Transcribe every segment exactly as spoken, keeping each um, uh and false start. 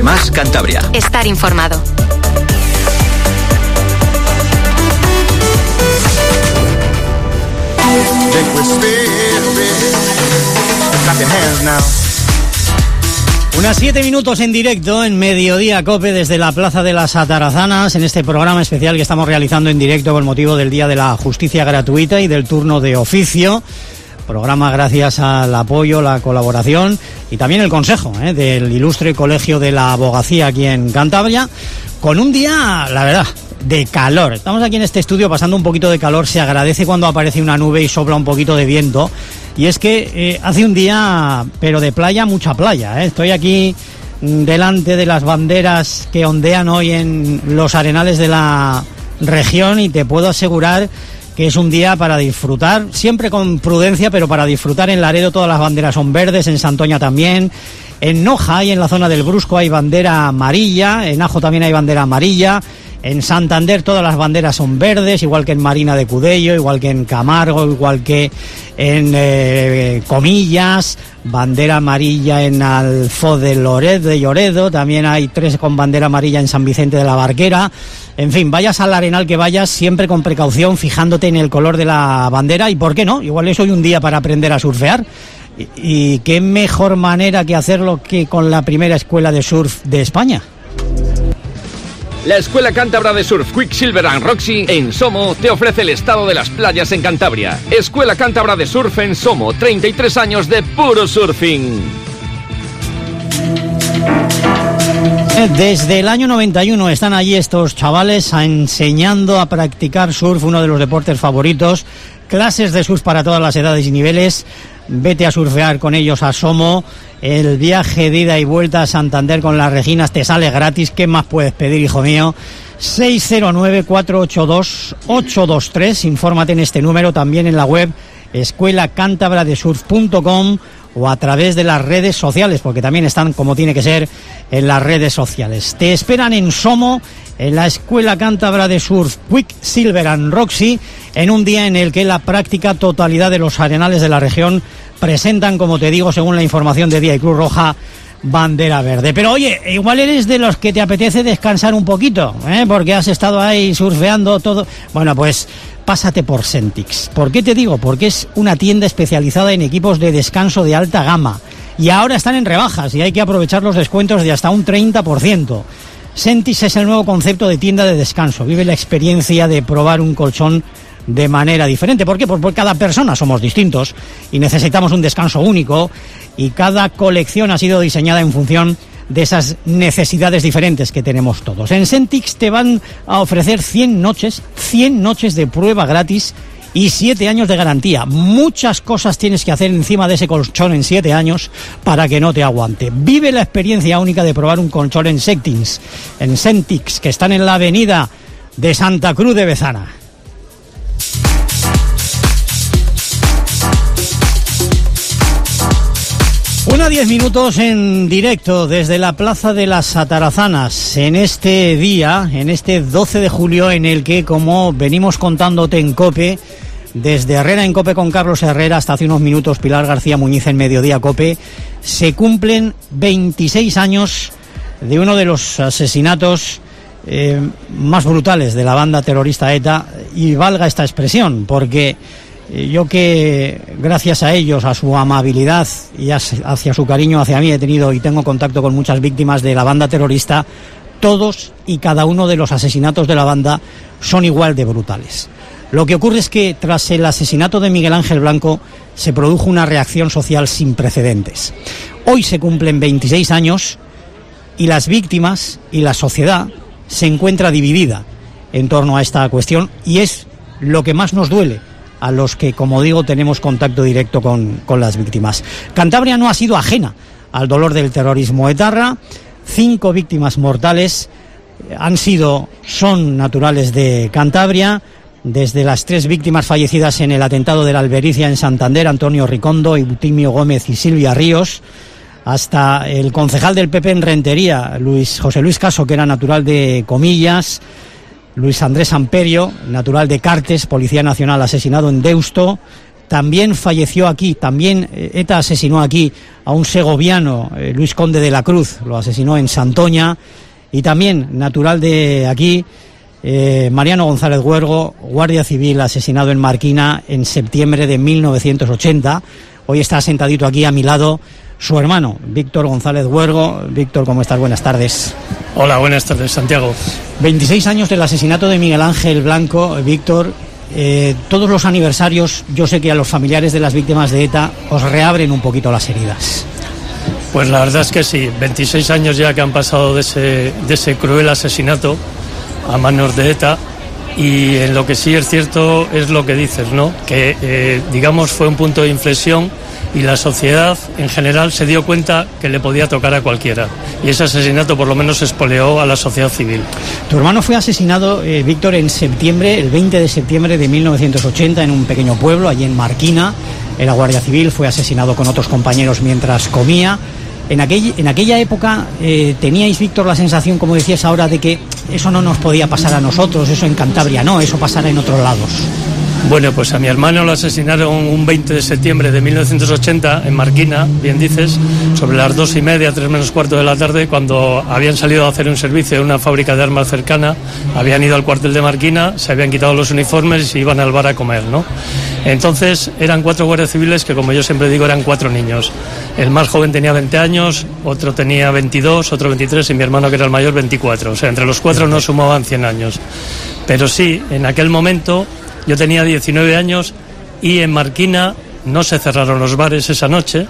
Más Cantabria. Estar informado. Unas siete minutos en directo en Mediodía Cope desde la Plaza de las Atarazanas, en este programa especial que estamos realizando en directo con motivo del Día de la Justicia Gratuita y del turno de oficio. Programa gracias al apoyo, la colaboración y también el consejo ¿eh? del ilustre Colegio de la Abogacía aquí en Cantabria, con un día, la verdad, de calor. Estamos aquí en este estudio pasando un poquito de calor, se agradece cuando aparece una nube y sopla un poquito de viento. Y es que eh, hace un día, pero de playa, mucha playa, ¿eh? Estoy aquí delante de las banderas que ondean hoy en los arenales de la región y te puedo asegurar que es un día para disfrutar, siempre con prudencia, pero para disfrutar. En Laredo todas las banderas son verdes, en Santoña también, en Noja y en la zona del Brusco hay bandera amarilla, en Ajo también hay bandera amarilla. En Santander todas las banderas son verdes, igual que en Marina de Cudello, igual que en Camargo, igual que en eh, Comillas, bandera amarilla en Alfó de Loredo, de Lloredo, también hay tres con bandera amarilla en San Vicente de la Barquera. En fin, vayas al arenal que vayas, siempre con precaución, fijándote en el color de la bandera, y ¿por qué no? Igual es hoy un día para aprender a surfear. Y, y qué mejor manera que hacerlo que con la primera escuela de surf de España. La Escuela Cántabra de Surf Quicksilver and Roxy en Somo te ofrece el estado de las playas en Cantabria. Escuela Cántabra de Surf en Somo, treinta y tres años de puro surfing. Desde el año noventa y uno están allí estos chavales enseñando a practicar surf, uno de los deportes favoritos. Clases de surf para todas las edades y niveles. Vete a surfear con ellos a Somo. El viaje de ida y vuelta a Santander con las Reginas te sale gratis. ¿Qué más puedes pedir, hijo mío? seis cero nueve, cuatro ocho dos, ocho dos tres. Infórmate en este número, también en la web escuela cántabra de surf punto com o a través de las redes sociales, porque también están, como tiene que ser, en las redes sociales. Te esperan en Somo, en la Escuela Cántabra de Surf Quicksilver and Roxy, en un día en el que la práctica totalidad de los arenales de la región presentan, como te digo, según la información de Día y Cruz Roja, bandera verde. Pero oye, igual eres de los que te apetece descansar un poquito, ¿eh? Porque has estado ahí surfeando todo. Bueno, pues pásate por Sentix. ¿Por qué te digo? Porque es una tienda especializada en equipos de descanso de alta gama. Y ahora están en rebajas y hay que aprovechar los descuentos de hasta un treinta por ciento. Sentix es el nuevo concepto de tienda de descanso. Vive la experiencia de probar un colchón de manera diferente. ¿Por qué? Porque cada persona somos distintos y necesitamos un descanso único, y cada colección ha sido diseñada en función de esas necesidades diferentes que tenemos todos. En Sentix te van a ofrecer cien noches, cien noches de prueba gratis y siete años de garantía. Muchas cosas tienes que hacer encima de ese colchón en siete años para que no te aguante. Vive la experiencia única de probar un colchón en Sentix, en Sentix, que están en la avenida de Santa Cruz de Bezana. Una diez minutos en directo desde la Plaza de las Atarazanas, en este día, en este doce de julio, en el que, como venimos contándote en COPE, desde Herrera en COPE con Carlos Herrera hasta hace unos minutos Pilar García Muñiz en Mediodía COPE, se cumplen veintiséis años de uno de los asesinatos eh, más brutales de la banda terrorista ETA, y valga esta expresión, porque yo que gracias a ellos, a su amabilidad y hacia su cariño hacia mí, he tenido y tengo contacto con muchas víctimas de la banda terrorista, todos y cada uno de los asesinatos de la banda son igual de brutales. Lo que ocurre es que tras el asesinato de Miguel Ángel Blanco se produjo una reacción social sin precedentes. Hoy se cumplen veintiséis años y las víctimas y la sociedad se encuentra dividida en torno a esta cuestión, y es lo que más nos duele a los que, como digo, tenemos contacto directo con, con las víctimas. Cantabria no ha sido ajena al dolor del terrorismo etarra. Cinco víctimas mortales han sido, son naturales de Cantabria, desde las tres víctimas fallecidas en el atentado de la Albericia en Santander, Antonio Ricondo, Eutimio Gómez y Silvia Ríos, hasta el concejal del P P en Rentería, Luis José Luis Caso, que era natural de Comillas, Luis Andrés Amperio, natural de Cartes, Policía Nacional, asesinado en Deusto, también falleció aquí, también ETA asesinó aquí a un segoviano, eh, Luis Conde de la Cruz, lo asesinó en Santoña, y también, natural de aquí, eh, Mariano González Huergo, guardia civil, asesinado en Marquina en septiembre de mil novecientos ochenta. Hoy está sentadito aquí a mi lado su hermano, Víctor González Huergo. Víctor, ¿cómo estás? Buenas tardes. Hola, buenas tardes, Santiago. veintiséis años del asesinato de Miguel Ángel Blanco. Víctor, eh, todos los aniversarios, yo sé que a los familiares de las víctimas de ETA os reabren un poquito las heridas. Pues la verdad es que sí, veintiséis años ya que han pasado de ese, de ese cruel asesinato a manos de ETA, y en lo que sí es cierto es lo que dices, ¿no? Que, eh, digamos, fue un punto de inflexión y la sociedad en general se dio cuenta que le podía tocar a cualquiera, y ese asesinato por lo menos espoleó a la sociedad civil. Tu hermano fue asesinado, eh, Víctor, en septiembre, el veinte de septiembre de mil novecientos ochenta, en un pequeño pueblo, allí en Marquina. Era guardia civil, fue asesinado con otros compañeros mientras comía. En, aquel, en aquella época, eh, ¿teníais, Víctor, la sensación, como decías ahora, de que eso no nos podía pasar a nosotros, eso en Cantabria no, eso pasará en otros lados? Bueno, pues a mi hermano lo asesinaron un veinte de septiembre de mil novecientos ochenta en Marquina, bien dices, sobre las dos y media, tres menos cuarto de la tarde, cuando habían salido a hacer un servicio en una fábrica de armas cercana, habían ido al cuartel de Marquina, se habían quitado los uniformes y iban al bar a comer, ¿no? Entonces eran cuatro guardias civiles que, como yo siempre digo, eran cuatro niños. El más joven tenía veinte años, otro tenía veintidós, otro veintitrés y mi hermano, que era el mayor, veinticuatro. O sea, entre los cuatro no sumaban cien años. Pero sí, en aquel momento yo tenía diecinueve años y en Marquina no se cerraron los bares esa noche.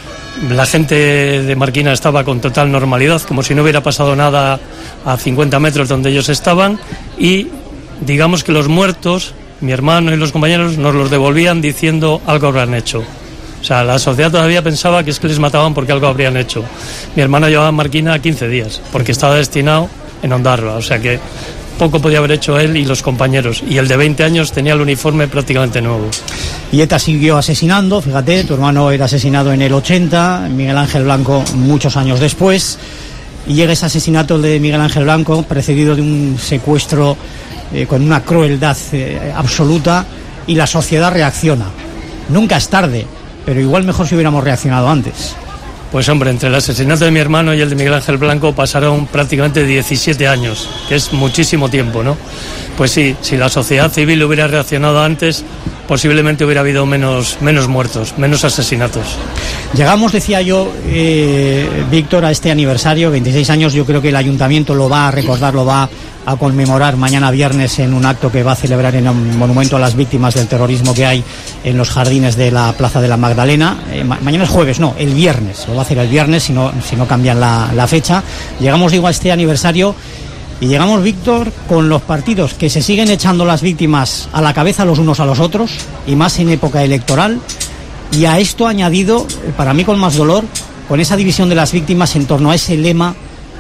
La gente de Marquina estaba con total normalidad, como si no hubiera pasado nada a cincuenta metros donde ellos estaban, y digamos que los muertos, mi hermano y los compañeros, nos los devolvían diciendo algo habrán hecho. O sea, la sociedad todavía pensaba que es que les mataban porque algo habrían hecho. Mi hermano llevaba en Marquina quince días, porque estaba destinado en Ondarroa, o sea que poco podía haber hecho él y los compañeros, y el de veinte años tenía el uniforme prácticamente nuevo. Y ETA siguió asesinando, fíjate, tu hermano era asesinado en el ochenta, Miguel Ángel Blanco muchos años después, y llega ese asesinato de Miguel Ángel Blanco, precedido de un secuestro eh, con una crueldad eh, absoluta, y la sociedad reacciona. Nunca es tarde, pero igual mejor si hubiéramos reaccionado antes. Pues hombre, entre el asesinato de mi hermano y el de Miguel Ángel Blanco pasaron prácticamente diecisiete años, que es muchísimo tiempo, ¿no? Pues sí, si la sociedad civil hubiera reaccionado antes, posiblemente hubiera habido menos, menos muertos, menos asesinatos. Llegamos, decía yo, eh, Víctor, a este aniversario, veintiséis años. Yo creo que el ayuntamiento lo va a recordar, lo va a conmemorar mañana viernes en un acto que va a celebrar en un monumento a las víctimas del terrorismo que hay en los jardines de la Plaza de la Magdalena. Eh, ma- mañana es jueves, no, el viernes, lo va a hacer el viernes si no, si no cambian la, la fecha. Llegamos, digo, a este aniversario y llegamos, Víctor, con los partidos que se siguen echando las víctimas a la cabeza los unos a los otros, y más en época electoral, y a esto añadido, para mí con más dolor, con esa división de las víctimas en torno a ese lema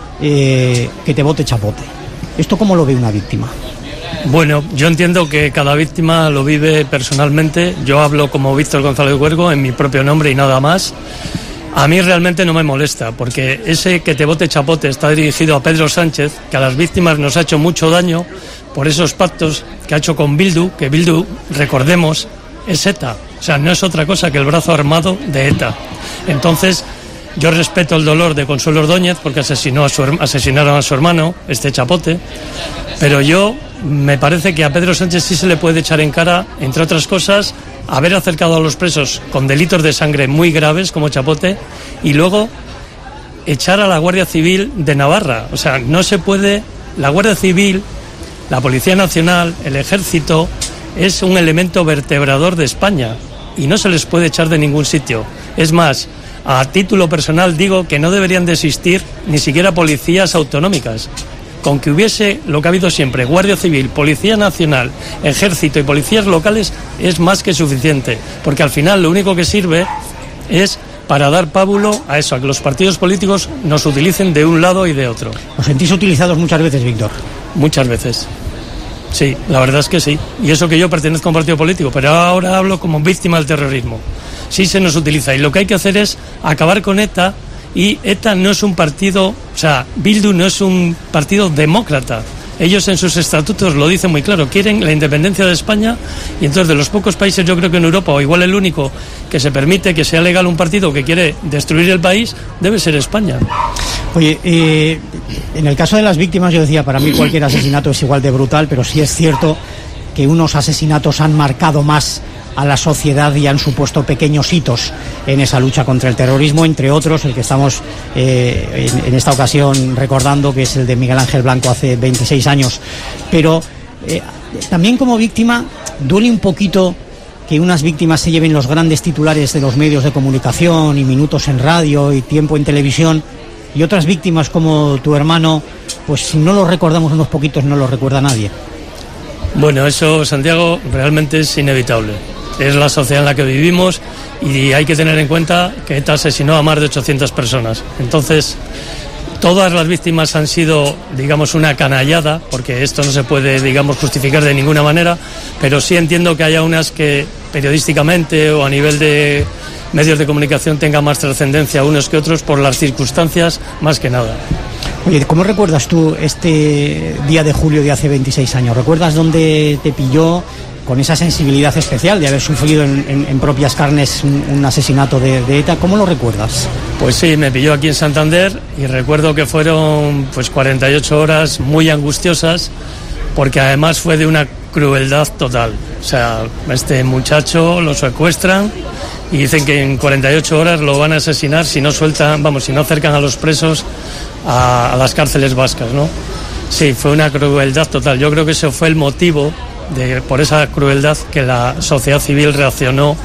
eh, que te vote chapote. ¿Esto cómo lo ve una víctima? Bueno, yo entiendo que cada víctima lo vive personalmente. Yo hablo como Víctor González Huergo en mi propio nombre y nada más. A mí realmente no me molesta, porque ese que te vote chapote está dirigido a Pedro Sánchez, que a las víctimas nos ha hecho mucho daño por esos pactos que ha hecho con Bildu, que Bildu, recordemos, es ETA. O sea, no es otra cosa que el brazo armado de ETA. Entonces, yo respeto el dolor de Consuelo Ordóñez porque asesinó a su, asesinaron a su hermano, este chapote, pero yo me parece que a Pedro Sánchez sí se le puede echar en cara, entre otras cosas, haber acercado a los presos con delitos de sangre muy graves como chapote, y luego echar a la Guardia Civil de Navarra. O sea, no se puede. La Guardia Civil, la Policía Nacional, el Ejército, es un elemento vertebrador de España y no se les puede echar de ningún sitio. Es más, a título personal digo que no deberían de existir ni siquiera policías autonómicas. Con que hubiese lo que ha habido siempre, Guardia Civil, Policía Nacional, Ejército y policías locales, es más que suficiente, porque al final lo único que sirve es para dar pábulo a eso, a que los partidos políticos nos utilicen de un lado y de otro. ¿Os sentís utilizados muchas veces, Víctor? Muchas veces. Sí, la verdad es que sí. Y eso que yo pertenezco a un partido político, pero ahora hablo como víctima del terrorismo. Sí se nos utiliza, y lo que hay que hacer es acabar con ETA. Y ETA no es un partido, o sea, Bildu no es un partido demócrata, Ellos en sus estatutos lo dicen muy claro, quieren la independencia de España, y entonces de los pocos países, yo creo que en Europa, o igual el único, que se permite que sea legal un partido que quiere destruir el país, debe ser España. Oye, eh, en el caso de las víctimas, yo decía, para mí cualquier asesinato es igual de brutal, pero sí es cierto que unos asesinatos han marcado más a la sociedad y han supuesto pequeños hitos en esa lucha contra el terrorismo, entre otros el que estamos eh, en, en esta ocasión recordando, que es el de Miguel Ángel Blanco hace veintiséis años. Pero eh, también como víctima duele un poquito que unas víctimas se lleven los grandes titulares de los medios de comunicación y minutos en radio y tiempo en televisión, y otras víctimas como tu hermano, pues si no lo recordamos unos poquitos no lo recuerda nadie. Bueno, eso, Santiago, realmente es inevitable. Es la sociedad en la que vivimos y hay que tener en cuenta que ETA asesinó a más de ochocientas personas. Entonces, todas las víctimas han sido, digamos, una canallada, porque esto no se puede, digamos, justificar de ninguna manera, pero sí entiendo que haya unas que periodísticamente o a nivel de medios de comunicación tengan más trascendencia unos que otros por las circunstancias, más que nada. Oye, ¿cómo recuerdas tú este día de julio de hace veintiséis años? ¿Recuerdas dónde te pilló con esa sensibilidad especial de haber sufrido en, en, en propias carnes un, un asesinato de, de ETA? ¿Cómo lo recuerdas? Pues sí, me pilló aquí en Santander y recuerdo que fueron pues cuarenta y ocho horas muy angustiosas, porque además fue de una crueldad total. O sea, este muchacho lo secuestran y dicen que en cuarenta y ocho horas lo van a asesinar si no sueltan, vamos, si no acercan a los presos a, a las cárceles vascas, ¿no? Sí, fue una crueldad total. Yo creo que ese fue el motivo de, por esa crueldad, que la sociedad civil reaccionó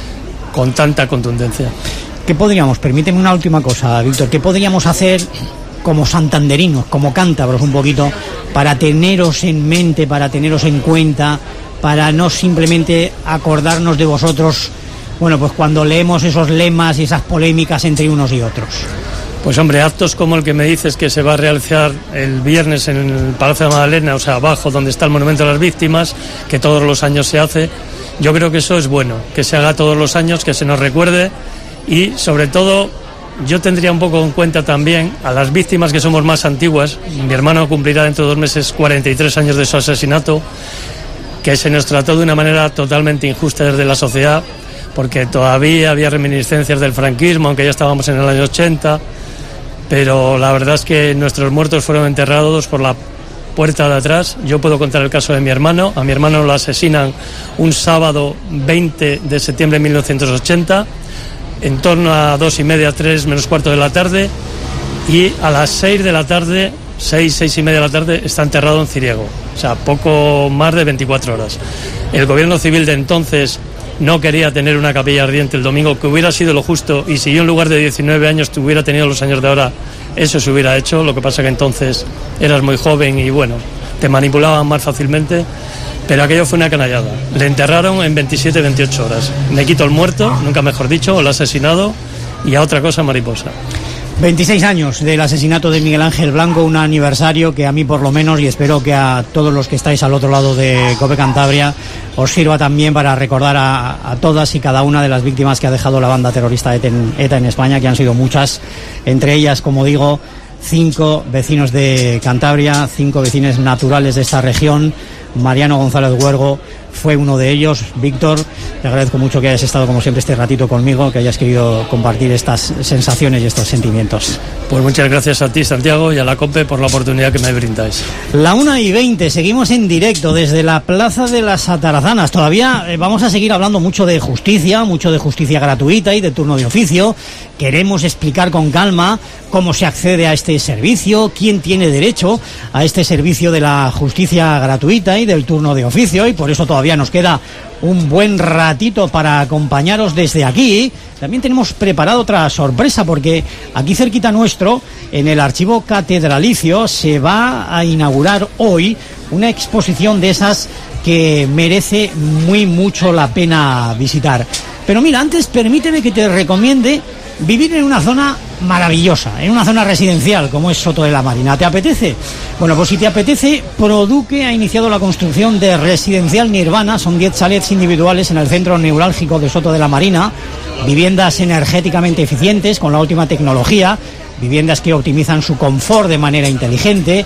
con tanta contundencia. ¿Qué podríamos, permíteme una última cosa, Víctor, qué podríamos hacer como santanderinos, como cántabros un poquito, para teneros en mente, para teneros en cuenta, para no simplemente acordarnos de vosotros, bueno, pues cuando leemos esos lemas y esas polémicas entre unos y otros? Pues hombre, actos como el que me dices que se va a realizar el viernes en el Palacio de Madalena, o sea, abajo donde está el Monumento a las Víctimas, que todos los años se hace, yo creo que eso es bueno, que se haga todos los años, que se nos recuerde, y sobre todo yo tendría un poco en cuenta también a las víctimas que somos más antiguas. Mi hermano cumplirá dentro de dos meses cuarenta y tres años de su asesinato, que se nos trató de una manera totalmente injusta desde la sociedad, porque todavía había reminiscencias del franquismo, aunque ya estábamos en el año ochenta, pero la verdad es que nuestros muertos fueron enterrados por la puerta de atrás. Yo puedo contar el caso de mi hermano. A mi hermano lo asesinan un sábado veinte de septiembre de mil novecientos ochenta, en torno a dos y media, tres menos cuarto de la tarde, y a las seis de la tarde, seis, seis y media de la tarde, está enterrado en Ciriego. O sea, poco más de veinticuatro horas. El gobierno civil de entonces no quería tener una capilla ardiente el domingo, que hubiera sido lo justo, y si yo en lugar de diecinueve años te hubiera tenido los años de ahora, eso se hubiera hecho. Lo que pasa que entonces eras muy joven y bueno, te manipulaban más fácilmente, pero aquello fue una canallada. Le enterraron en veintisiete, veintiocho horas. Me quito el muerto, nunca mejor dicho, o el asesinado, y a otra cosa mariposa. veintiséis años del asesinato de Miguel Ángel Blanco, un aniversario que a mí por lo menos, y espero que a todos los que estáis al otro lado de COPE Cantabria, os sirva también para recordar a, a todas y cada una de las víctimas que ha dejado la banda terrorista ETA en, ETA en España, que han sido muchas, entre ellas, como digo, cinco vecinos de Cantabria, cinco vecinos naturales de esta región. Mariano González Huergo fue uno de ellos. Víctor, te agradezco mucho que hayas estado como siempre este ratito conmigo, que hayas querido compartir estas sensaciones y estos sentimientos. Pues muchas gracias a ti, Santiago, y a la COPE por la oportunidad que me brindáis. La una y veinte, seguimos en directo desde la Plaza de las Atarazanas. Todavía eh, vamos a seguir hablando mucho de justicia, mucho de justicia gratuita y de turno de oficio. Queremos explicar con calma cómo se accede a este servicio, quién tiene derecho a este servicio de la justicia gratuita y del turno de oficio, y por eso todavía nos queda un buen ratito para acompañaros desde aquí. También tenemos preparado otra sorpresa, porque aquí cerquita nuestro, en el Archivo Catedralicio, se va a inaugurar hoy una exposición de esas que merece muy mucho la pena visitar. Pero mira, antes permíteme que te recomiende vivir en una zona maravillosa, en una zona residencial como es Soto de la Marina. ¿Te apetece? Bueno, pues si te apetece, Produque ha iniciado la construcción de Residencial Nirvana. Son diez chalets individuales en el centro neurálgico de Soto de la Marina, viviendas energéticamente eficientes con la última tecnología, viviendas que optimizan su confort de manera inteligente,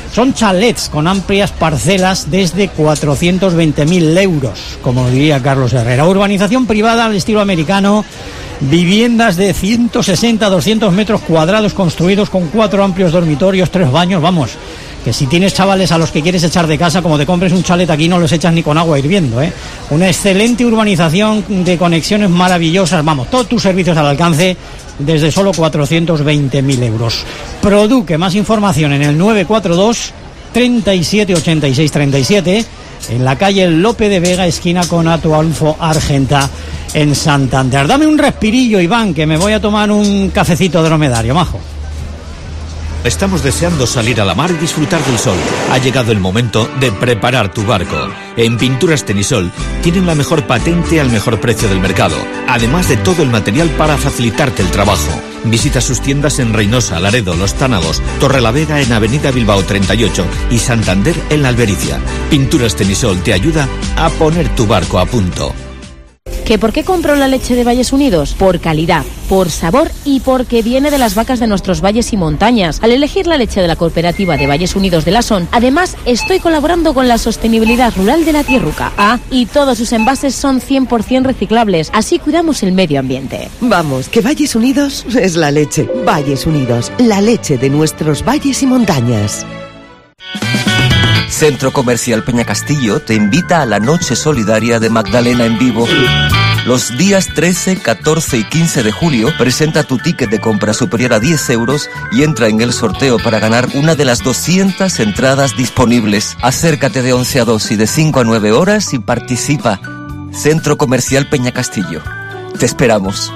Son chalets con amplias parcelas desde cuatrocientos veinte mil euros, como diría Carlos Herrera. Urbanización privada al estilo americano, viviendas de ciento sesenta a doscientos metros cuadrados construidos con cuatro amplios dormitorios, tres baños, vamos, que si tienes chavales a los que quieres echar de casa, como te compres un chalet aquí no los echas ni con agua hirviendo, ¿eh? Una excelente urbanización de conexiones maravillosas, vamos, todos tus servicios al alcance desde solo cuatrocientos veinte mil euros. Produque, más información en el nueve cuatro dos, treinta y siete, ochenta y seis, treinta y siete, en la calle Lope de Vega, esquina con Atualfo Argenta, en Santander. Dame un respirillo, Iván, que me voy a tomar un cafecito dromedario, majo. Estamos deseando salir a la mar y disfrutar del sol. Ha llegado el momento de preparar tu barco. En Pinturas Tenisol tienen la mejor patente al mejor precio del mercado, además de todo el material para facilitarte el trabajo. Visita sus tiendas en Reynosa, Laredo, Los Tánagos, Torrelavega en Avenida Bilbao treinta y ocho y Santander en La Albericia. Pinturas Tenisol te ayuda a poner tu barco a punto. ¿Que por qué compro la leche de Valles Unidos? Por calidad, por sabor y porque viene de las vacas de nuestros valles y montañas. Al elegir la leche de la cooperativa de Valles Unidos de la Son, además estoy colaborando con la sostenibilidad rural de la tierruca. Ah, y todos sus envases son cien por ciento reciclables, así cuidamos el medio ambiente. Vamos, que Valles Unidos es la leche. Valles Unidos, la leche de nuestros valles y montañas. Centro Comercial Peñacastillo te invita a la Noche Solidaria de Magdalena en vivo. Los días trece, catorce y quince de julio presenta tu ticket de compra superior a diez euros y entra en el sorteo para ganar una de las doscientas entradas disponibles. Acércate de once a dos y de cinco a nueve horas y participa. Centro Comercial Peñacastillo. Te esperamos.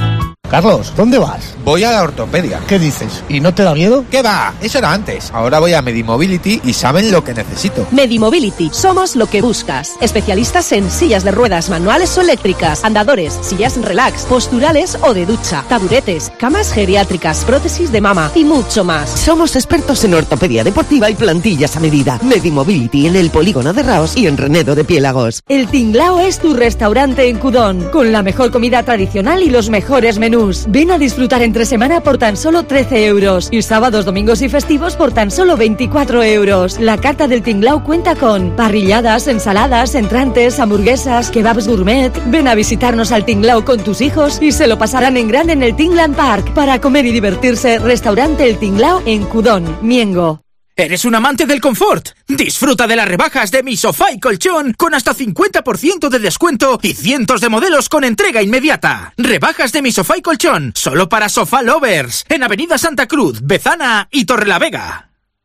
Carlos, ¿dónde vas? Voy a la ortopedia. ¿Qué dices? ¿Y no te da miedo? ¿Qué va? Eso era antes. Ahora voy a Medimobility y saben lo que necesito. Medimobility. Somos lo que buscas. Especialistas en sillas de ruedas manuales o eléctricas, andadores, sillas relax, posturales o de ducha, taburetes, camas geriátricas, prótesis de mama y mucho más. Somos expertos en ortopedia deportiva y plantillas a medida. Medimobility en el Polígono de Raos y en Renedo de Piélagos. El Tinglao es tu restaurante en Cudón, con la mejor comida tradicional y los mejores menús. Ven a disfrutar entre semana por tan solo trece euros y sábados, domingos y festivos por tan solo veinticuatro euros. La carta del Tinglao cuenta con parrilladas, ensaladas, entrantes, hamburguesas, kebabs gourmet. Ven a visitarnos al Tinglao con tus hijos y se lo pasarán en grande en el Tingland Park. Para comer y divertirse, restaurante El Tinglao en Cudón, Miengo. ¿Eres un amante del confort? Disfruta de las rebajas de Mi Sofá y Colchón con hasta cincuenta por ciento de descuento y cientos de modelos con entrega inmediata. Rebajas de Mi Sofá y Colchón, solo para Sofá Lovers, en Avenida Santa Cruz, Bezana y Torrelavega.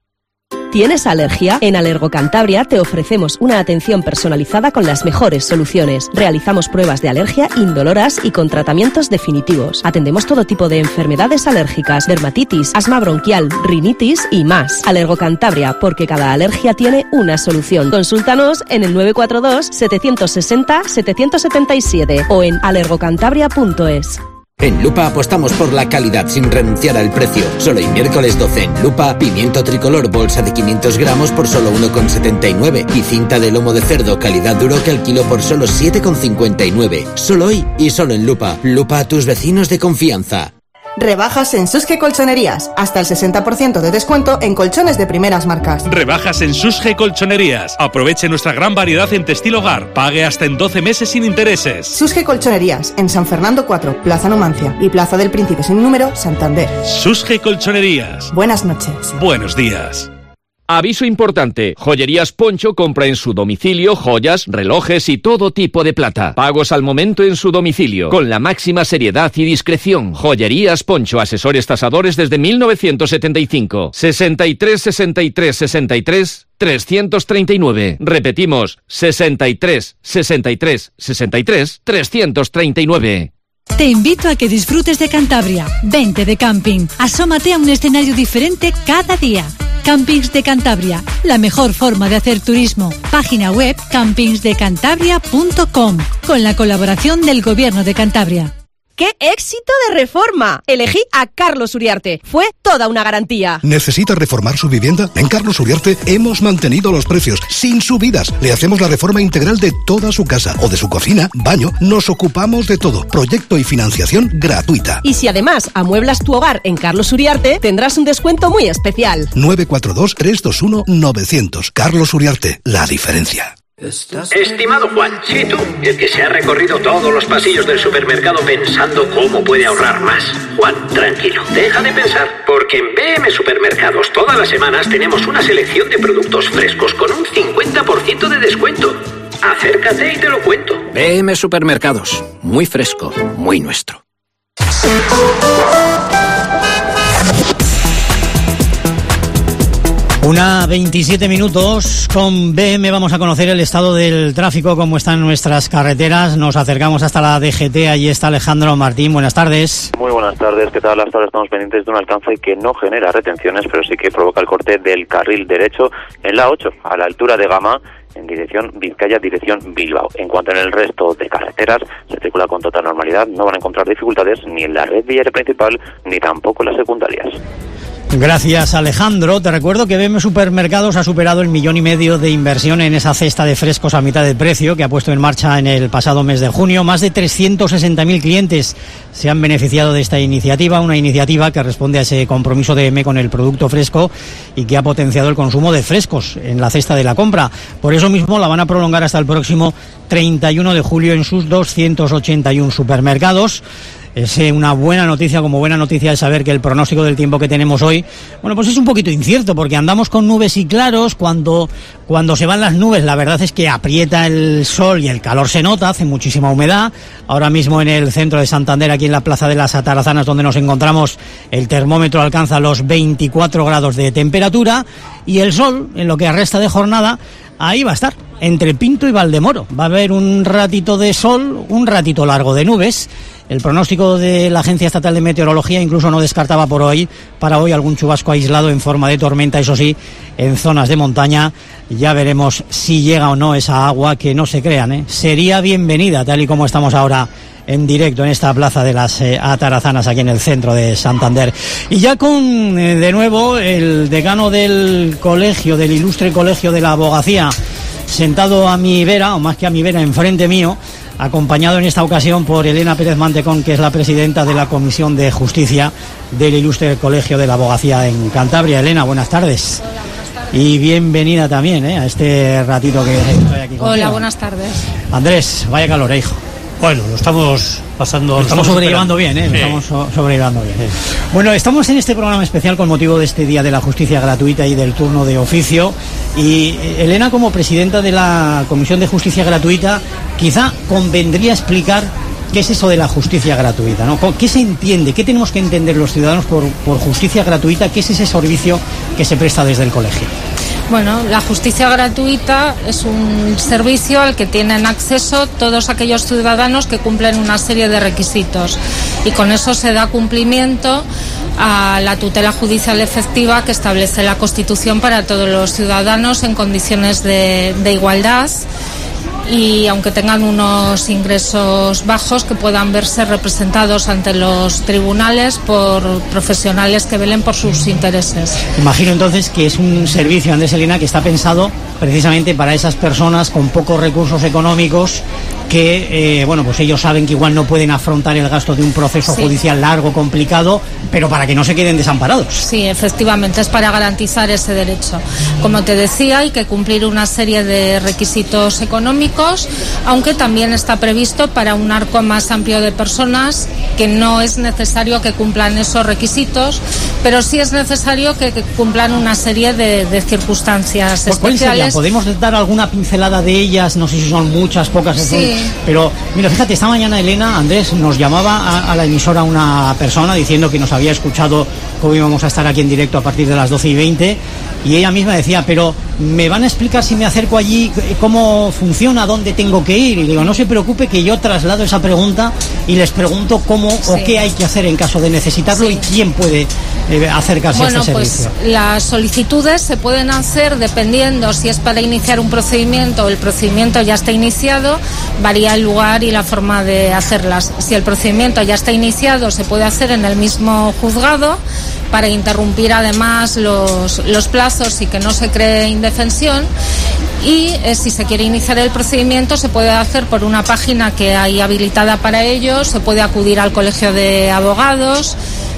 ¿Tienes alergia? En Alergo Cantabria te ofrecemos una atención personalizada con las mejores soluciones. Realizamos pruebas de alergia indoloras y con tratamientos definitivos. Atendemos todo tipo de enfermedades alérgicas, dermatitis, asma bronquial, rinitis y más. Alergo Cantabria, porque cada alergia tiene una solución. Consúltanos en el nueve cuatro dos, siete seis cero, siete siete siete o en alergocantabria punto es. En Lupa apostamos por la calidad sin renunciar al precio. Solo hoy miércoles doce en Lupa, pimiento tricolor bolsa de quinientos gramos por solo uno con setenta y nueve y cinta de lomo de cerdo calidad duro que al kilo por solo siete con cincuenta y nueve. Solo hoy y solo en Lupa. Lupa a tus vecinos de confianza. Rebajas en Susge Colchonerías. Hasta el sesenta por ciento de descuento en colchones de primeras marcas. Rebajas en Susge Colchonerías. Aproveche nuestra gran variedad en textil hogar. Pague hasta en doce meses sin intereses. Susge Colchonerías. En San Fernando cuatro, Plaza Numancia. Y Plaza del Príncipe sin número, Santander. Susge Colchonerías. Buenas noches. Buenos días. Aviso importante, Joyerías Poncho compra en su domicilio joyas, relojes y todo tipo de plata. Pagos al momento en su domicilio, con la máxima seriedad y discreción. Joyerías Poncho, asesores tasadores desde mil novecientos setenta y cinco. sesenta y tres, sesenta y tres, sesenta y tres, trescientos treinta y nueve. Repetimos, sesenta y tres, sesenta y tres, sesenta y tres, trescientos treinta y nueve. Te invito a que disfrutes de Cantabria. Vente de camping. Asómate a un escenario diferente cada día. Campings de Cantabria, la mejor forma de hacer turismo. Página web campings de cantabria punto com, con la colaboración del Gobierno de Cantabria. ¡Qué éxito de reforma! Elegí a Carlos Uriarte. Fue toda una garantía. ¿Necesita reformar su vivienda? En Carlos Uriarte hemos mantenido los precios sin subidas. Le hacemos la reforma integral de toda su casa o de su cocina, baño. Nos ocupamos de todo. Proyecto y financiación gratuita. Y si además amueblas tu hogar en Carlos Uriarte, tendrás un descuento muy especial. nueve cuatro dos, tres dos uno, nueve cero cero. Carlos Uriarte. La diferencia. Estimado Juan, sí tú, el que se ha recorrido todos los pasillos del supermercado pensando cómo puede ahorrar más. Juan, tranquilo, deja de pensar, porque en B M Supermercados todas las semanas tenemos una selección de productos frescos con un cincuenta por ciento de descuento. Acércate y te lo cuento. B M Supermercados, muy fresco, muy nuestro. Una veintisiete minutos, con B M vamos a conocer el estado del tráfico, cómo están nuestras carreteras. Nos acercamos hasta la D G T, allí está Alejandro Martín, buenas tardes. Muy buenas tardes, ¿qué tal? Hasta ahora estamos pendientes de un alcance que no genera retenciones, pero sí que provoca el corte del carril derecho en la ocho, a la altura de Gama, en dirección Vizcaya, dirección Bilbao. En cuanto en el resto de carreteras, se circula con total normalidad, no van a encontrar dificultades ni en la red viaria principal, ni tampoco en las secundarias. Gracias, Alejandro. Te recuerdo que B M Supermercados ha superado el millón y medio de inversión en esa cesta de frescos a mitad de precio que ha puesto en marcha en el pasado mes de junio. Más de trescientos sesenta mil clientes se han beneficiado de esta iniciativa, una iniciativa que responde a ese compromiso de B M con el producto fresco y que ha potenciado el consumo de frescos en la cesta de la compra. Por eso mismo la van a prolongar hasta el próximo treinta y uno de julio en sus doscientos ochenta y uno supermercados. Es una buena noticia, como buena noticia es saber que el pronóstico del tiempo que tenemos hoy, bueno, pues es un poquito incierto, porque andamos con nubes y claros. Cuando, cuando se van las nubes, la verdad es que aprieta el sol y el calor se nota, hace muchísima humedad. Ahora mismo en el centro de Santander, aquí en la Plaza de las Atarazanas, donde nos encontramos, el termómetro alcanza los veinticuatro grados de temperatura, y el sol, en lo que resta de jornada, ahí va a estar, entre Pinto y Valdemoro. Va a haber un ratito de sol, un ratito largo de nubes. El pronóstico de la Agencia Estatal de Meteorología incluso no descartaba por hoy, para hoy, algún chubasco aislado en forma de tormenta, eso sí, en zonas de montaña. Ya veremos si llega o no esa agua, que no se crean, ¿eh? Sería bienvenida, tal y como estamos ahora en directo en esta Plaza de las eh, Atarazanas, aquí en el centro de Santander. Y ya con, eh, de nuevo, el decano del colegio, del ilustre Colegio de la Abogacía, sentado a mi vera, o más que a mi vera, enfrente mío, acompañado en esta ocasión por Elena Pérez Mantecón, que es la presidenta de la Comisión de Justicia del ilustre Colegio de la Abogacía en Cantabria. Elena, buenas tardes. Hola, buenas tardes. Y bienvenida también, ¿eh?, a este ratito que estoy aquí contigo. Hola, buenas tardes. Andrés, vaya calor, ¿eh, hijo? Bueno, lo estamos pasando... Lo estamos sobrellevando bien, ¿eh? Lo Sí. estamos so- sobrellevando bien. Bueno, estamos en este programa especial con motivo de este Día de la Justicia Gratuita y del turno de oficio. Y eh, Elena, como presidenta de la Comisión de Justicia Gratuita, quizá convendría explicar qué es eso de la justicia gratuita, ¿no? ¿Qué se entiende? ¿Qué tenemos que entender los ciudadanos por, por justicia gratuita? ¿Qué es ese servicio que se presta desde el colegio? Bueno, la justicia gratuita es un servicio al que tienen acceso todos aquellos ciudadanos que cumplen una serie de requisitos, y con eso se da cumplimiento a la tutela judicial efectiva que establece la Constitución para todos los ciudadanos en condiciones de, de igualdad, y aunque tengan unos ingresos bajos, que puedan verse representados ante los tribunales por profesionales que velen por sus intereses. Imagino entonces que es un servicio, Andrés, Elena, que está pensado precisamente para esas personas con pocos recursos económicos que, eh, bueno, pues ellos saben que igual no pueden afrontar el gasto de un proceso Sí. judicial largo, complicado, pero para que no se queden desamparados. Sí, efectivamente, es para garantizar ese derecho. Como te decía, hay que cumplir una serie de requisitos económicos, aunque también está previsto para un arco más amplio de personas que no es necesario que cumplan esos requisitos, pero sí es necesario que, que cumplan una serie de, de circunstancias ¿Cuáles serían? especiales. ¿Podemos dar alguna pincelada de ellas? No sé si son muchas, pocas, Sí. pero mira, fíjate, esta mañana, Elena, Andrés, nos llamaba a, a la emisora una persona diciendo que nos había escuchado cómo íbamos a estar aquí en directo a partir de las doce y veinte, y ella misma decía, pero ¿me van a explicar si me acerco allí cómo funciona, dónde tengo que ir? Y digo, no se preocupe, que yo traslado esa pregunta y les pregunto cómo sí. o qué hay que hacer en caso de necesitarlo sí. y quién puede eh, acercarse bueno, a este servicio. Pues las solicitudes se pueden hacer dependiendo si es para iniciar un procedimiento o el procedimiento ya está iniciado, varía el lugar y la forma de hacerlas. Si el procedimiento ya está iniciado, se puede hacer en el mismo juzgado, para interrumpir además los, los plazos y que no se cree indefensión. Y eh, si se quiere iniciar el procedimiento, se puede hacer por una página que hay habilitada para ello, se puede acudir al Colegio de Abogados,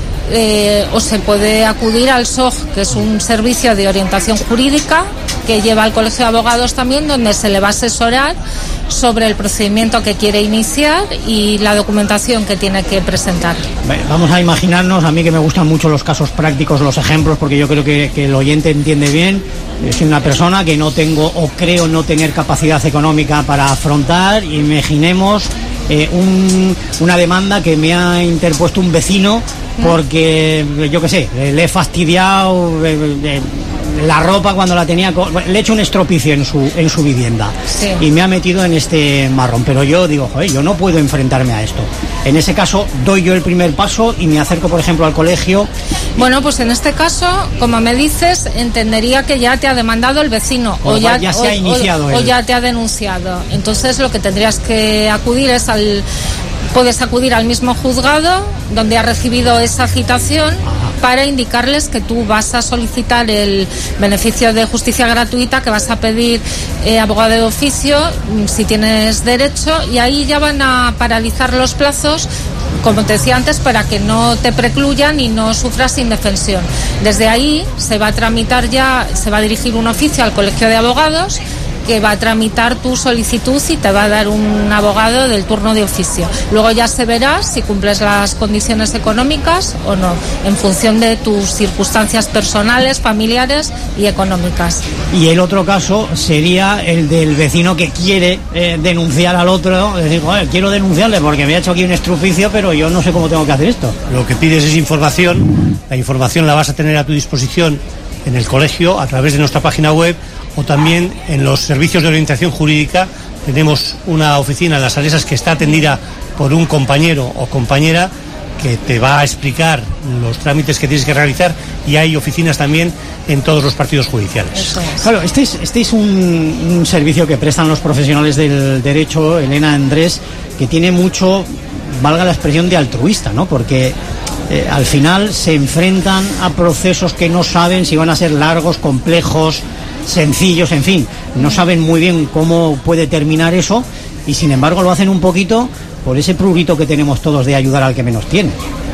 eh, o se puede acudir al S O J, que es un servicio de orientación jurídica que lleva al Colegio de Abogados también, donde se le va a asesorar sobre el procedimiento que quiere iniciar y la documentación que tiene que presentar. Vamos a imaginarnos, a mí que me gustan mucho los casos prácticos, los ejemplos, porque yo creo que, que el oyente entiende bien. Soy una persona que no tengo o creo no tener capacidad económica para afrontar. Imaginemos eh, un, una demanda que me ha interpuesto un vecino porque, yo qué sé, le he fastidiado eh, eh, la ropa cuando la tenía, le he hecho un estropicio en su en su vivienda sí. y me ha metido en este marrón, pero yo digo, joder, yo no puedo enfrentarme a esto. En ese caso doy yo el primer paso y me acerco, por ejemplo, al colegio. Bueno, pues en este caso, como me dices, entendería que ya te ha demandado el vecino o, o ya, ya se o, ha iniciado o, o ya te ha denunciado. Entonces lo que tendrías que acudir es al puedes acudir al mismo juzgado donde ha recibido esa citación para indicarles que tú vas a solicitar el beneficio de justicia gratuita, que vas a pedir eh, abogado de oficio, si tienes derecho, y ahí ya van a paralizar los plazos, como te decía antes, para que no te precluyan y no sufras indefensión. Desde ahí se va a tramitar ya, se va a dirigir un oficio al Colegio de Abogados, que va a tramitar tu solicitud y te va a dar un abogado del turno de oficio. Luego ya se verá si cumples las condiciones económicas o no, en función de tus circunstancias personales, familiares y económicas. Y el otro caso sería el del vecino que quiere eh, denunciar al otro, decir, joder, quiero denunciarle porque me ha hecho aquí un estropicio, pero yo no sé cómo tengo que hacer esto. Lo que pides es información, la información la vas a tener a tu disposición en el colegio a través de nuestra página web, o también en los servicios de orientación jurídica. Tenemos una oficina en Las Salesas que está atendida por un compañero o compañera que te va a explicar los trámites que tienes que realizar, y hay oficinas también en todos los partidos judiciales. Eso es. Claro, este es, este es un, un servicio que prestan los profesionales del derecho, Elena, Andrés, que tiene mucho, valga la expresión, de altruista, ¿no? Porque eh, al final se enfrentan a procesos que no saben si van a ser largos, complejos, sencillos, en fin, no saben muy bien cómo puede terminar eso, y sin embargo lo hacen un poquito por ese prurito que tenemos todos de ayudar al que menos tiene.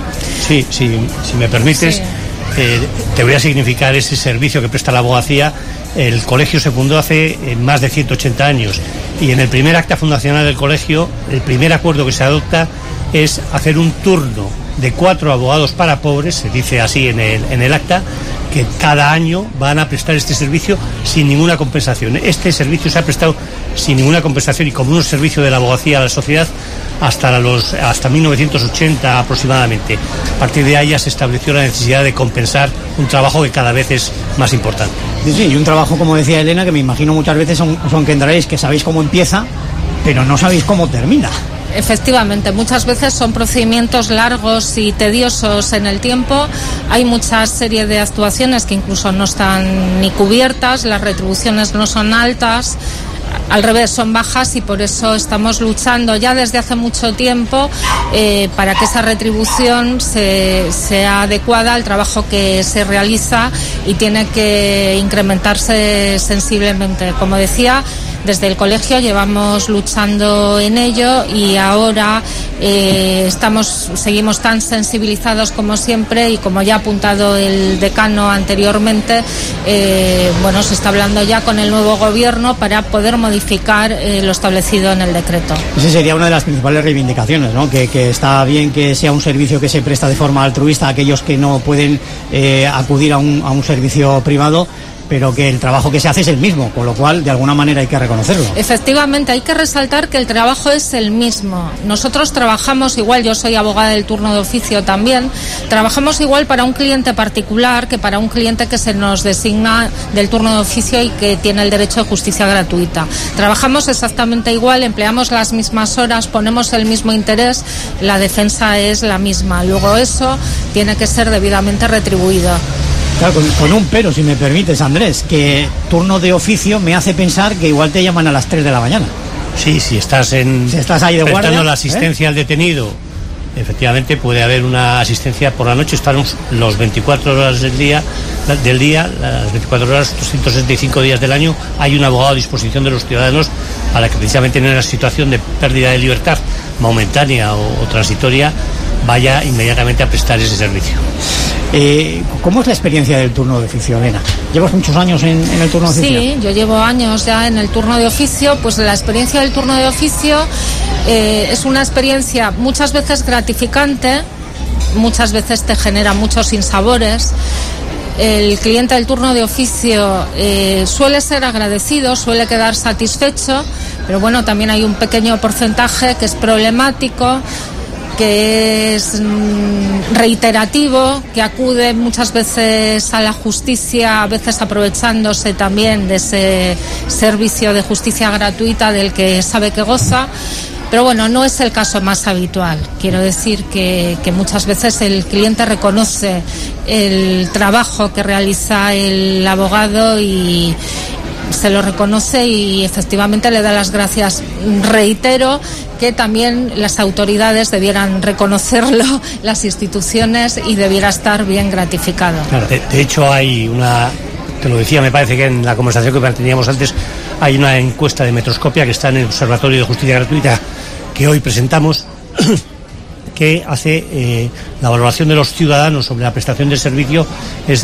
Sí, sí, si me permites, sí. eh, te voy a significar ese servicio que presta la abogacía. El colegio se fundó hace eh, más de ciento ochenta años, y en el primer acta fundacional del colegio, el primer acuerdo que se adopta es hacer un turno de cuatro abogados para pobres, se dice así en el, en el acta, que cada año van a prestar este servicio sin ninguna compensación. Este servicio se ha prestado sin ninguna compensación y como un servicio de la abogacía a la sociedad hasta los hasta mil novecientos ochenta aproximadamente. A partir de ahí ya se estableció la necesidad de compensar un trabajo que cada vez es más importante. Sí, sí, y un trabajo, como decía Elena, que me imagino muchas veces son, son que entraréis, que sabéis cómo empieza, pero no sabéis cómo termina. Efectivamente, muchas veces son procedimientos largos y tediosos en el tiempo. Hay mucha serie de actuaciones que incluso no están ni cubiertas, las retribuciones no son altas, al revés, son bajas, y por eso estamos luchando ya desde hace mucho tiempo eh, para que esa retribución se, sea adecuada al trabajo que se realiza, y tiene que incrementarse sensiblemente. Como decía, desde el colegio llevamos luchando en ello, y ahora eh, estamos, seguimos tan sensibilizados como siempre, y como ya ha apuntado el decano anteriormente, eh, bueno, se está hablando ya con el nuevo gobierno para poder modificar eh, lo establecido en el decreto. Esa sería una de las principales reivindicaciones, ¿no? Que, que está bien que sea un servicio que se presta de forma altruista a aquellos que no pueden eh, acudir a un, a un servicio privado, pero que el trabajo que se hace es el mismo, con lo cual de alguna manera hay que reconocerlo. Efectivamente, hay que resaltar que el trabajo es el mismo. Nosotros trabajamos igual, yo soy abogada del turno de oficio también, trabajamos igual para un cliente particular que para un cliente que se nos designa del turno de oficio y que tiene el derecho de justicia gratuita. Trabajamos exactamente igual, empleamos las mismas horas, ponemos el mismo interés, la defensa es la misma. Luego eso tiene que ser debidamente retribuido. Claro, con, con un pero, si me permites, Andrés, que turno de oficio me hace pensar que igual te llaman a las tres de la mañana. Sí, si estás en si estás ahí de guardia, prestando la asistencia ¿eh? al detenido, efectivamente puede haber una asistencia por la noche, están los veinticuatro horas del día, del día, las veinticuatro horas, trescientos sesenta y cinco días del año, hay un abogado a disposición de los ciudadanos para que precisamente en una situación de pérdida de libertad momentánea o, o transitoria vaya inmediatamente a prestar ese servicio. Eh, ¿Cómo es la experiencia del turno de oficio, Elena? ¿Llevas muchos años en, en el turno de oficio? Sí, yo llevo años ya en el turno de oficio. Pues la experiencia del turno de oficio eh, es una experiencia muchas veces gratificante, muchas veces te genera muchos sinsabores. El cliente del turno de oficio eh, suele ser agradecido, suele quedar satisfecho, pero bueno, también hay un pequeño porcentaje que es problemático, que es mm, reiterativo, que acude muchas veces a la justicia, a veces aprovechándose también de ese servicio de justicia gratuita del que sabe que goza. Pero bueno, no es el caso más habitual. Quiero decir que, que muchas veces el cliente reconoce el trabajo que realiza el abogado y se lo reconoce y efectivamente le da las gracias. Reitero que también las autoridades debieran reconocerlo, las instituciones, y debiera estar bien gratificado. Claro, de, de hecho hay una, te lo decía, me parece que en la conversación que manteníamos antes, hay una encuesta de Metroscopia que está en el Observatorio de Justicia Gratuita que hoy presentamos, que hace eh, la valoración de los ciudadanos sobre la prestación del servicio, es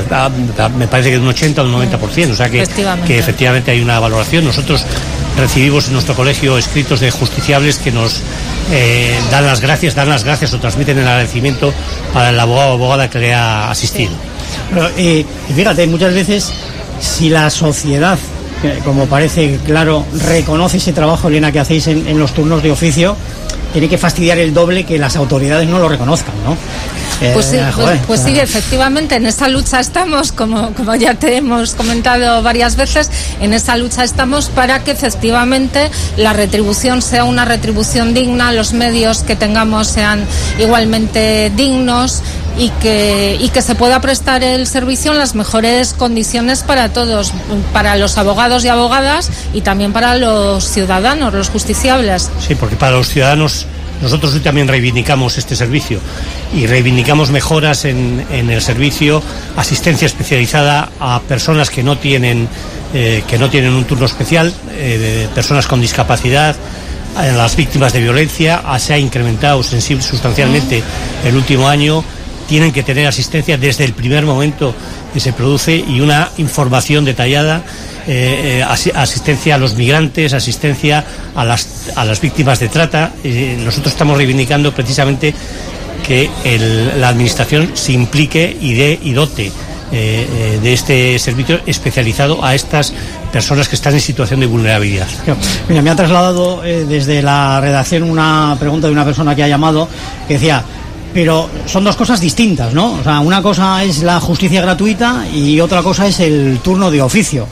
me parece que de un ochenta o un noventa por ciento, o sea que efectivamente. que efectivamente hay una valoración. Nosotros recibimos en nuestro colegio escritos de justiciables que nos eh, dan las gracias, dan las gracias o transmiten el agradecimiento para el abogado o abogada que le ha asistido. Sí. Pero, eh, y fíjate, muchas veces si la sociedad, como parece claro, reconoce ese trabajo, Elena, que hacéis en, en los turnos de oficio, tiene que fastidiar el doble que las autoridades no lo reconozcan, ¿no? Pues sí, pues, pues sí, efectivamente, en esa lucha estamos, como, como ya te hemos comentado varias veces, en esa lucha estamos para que efectivamente la retribución sea una retribución digna, los medios que tengamos sean igualmente dignos y que, y que se pueda prestar el servicio en las mejores condiciones para todos, para los abogados y abogadas y también para los ciudadanos, los justiciables. Sí, porque para los ciudadanos nosotros hoy también reivindicamos este servicio y reivindicamos mejoras en, en el servicio, asistencia especializada a personas que no tienen eh, que no tienen un turno especial, eh, personas con discapacidad, a las víctimas de violencia. Se ha incrementado sensible, sustancialmente el último año. Tienen que tener asistencia desde el primer momento que se produce y una información detallada. Eh, eh, asistencia a los migrantes, asistencia a las a las víctimas de trata. Eh, nosotros estamos reivindicando precisamente que el, la administración se implique y dé y dote eh, eh, de este servicio especializado a estas personas que están en situación de vulnerabilidad. Mira, me ha trasladado eh, desde la redacción una pregunta de una persona que ha llamado que decía: pero son dos cosas distintas, ¿no? O sea, una cosa es la justicia gratuita y otra cosa es el turno de oficio.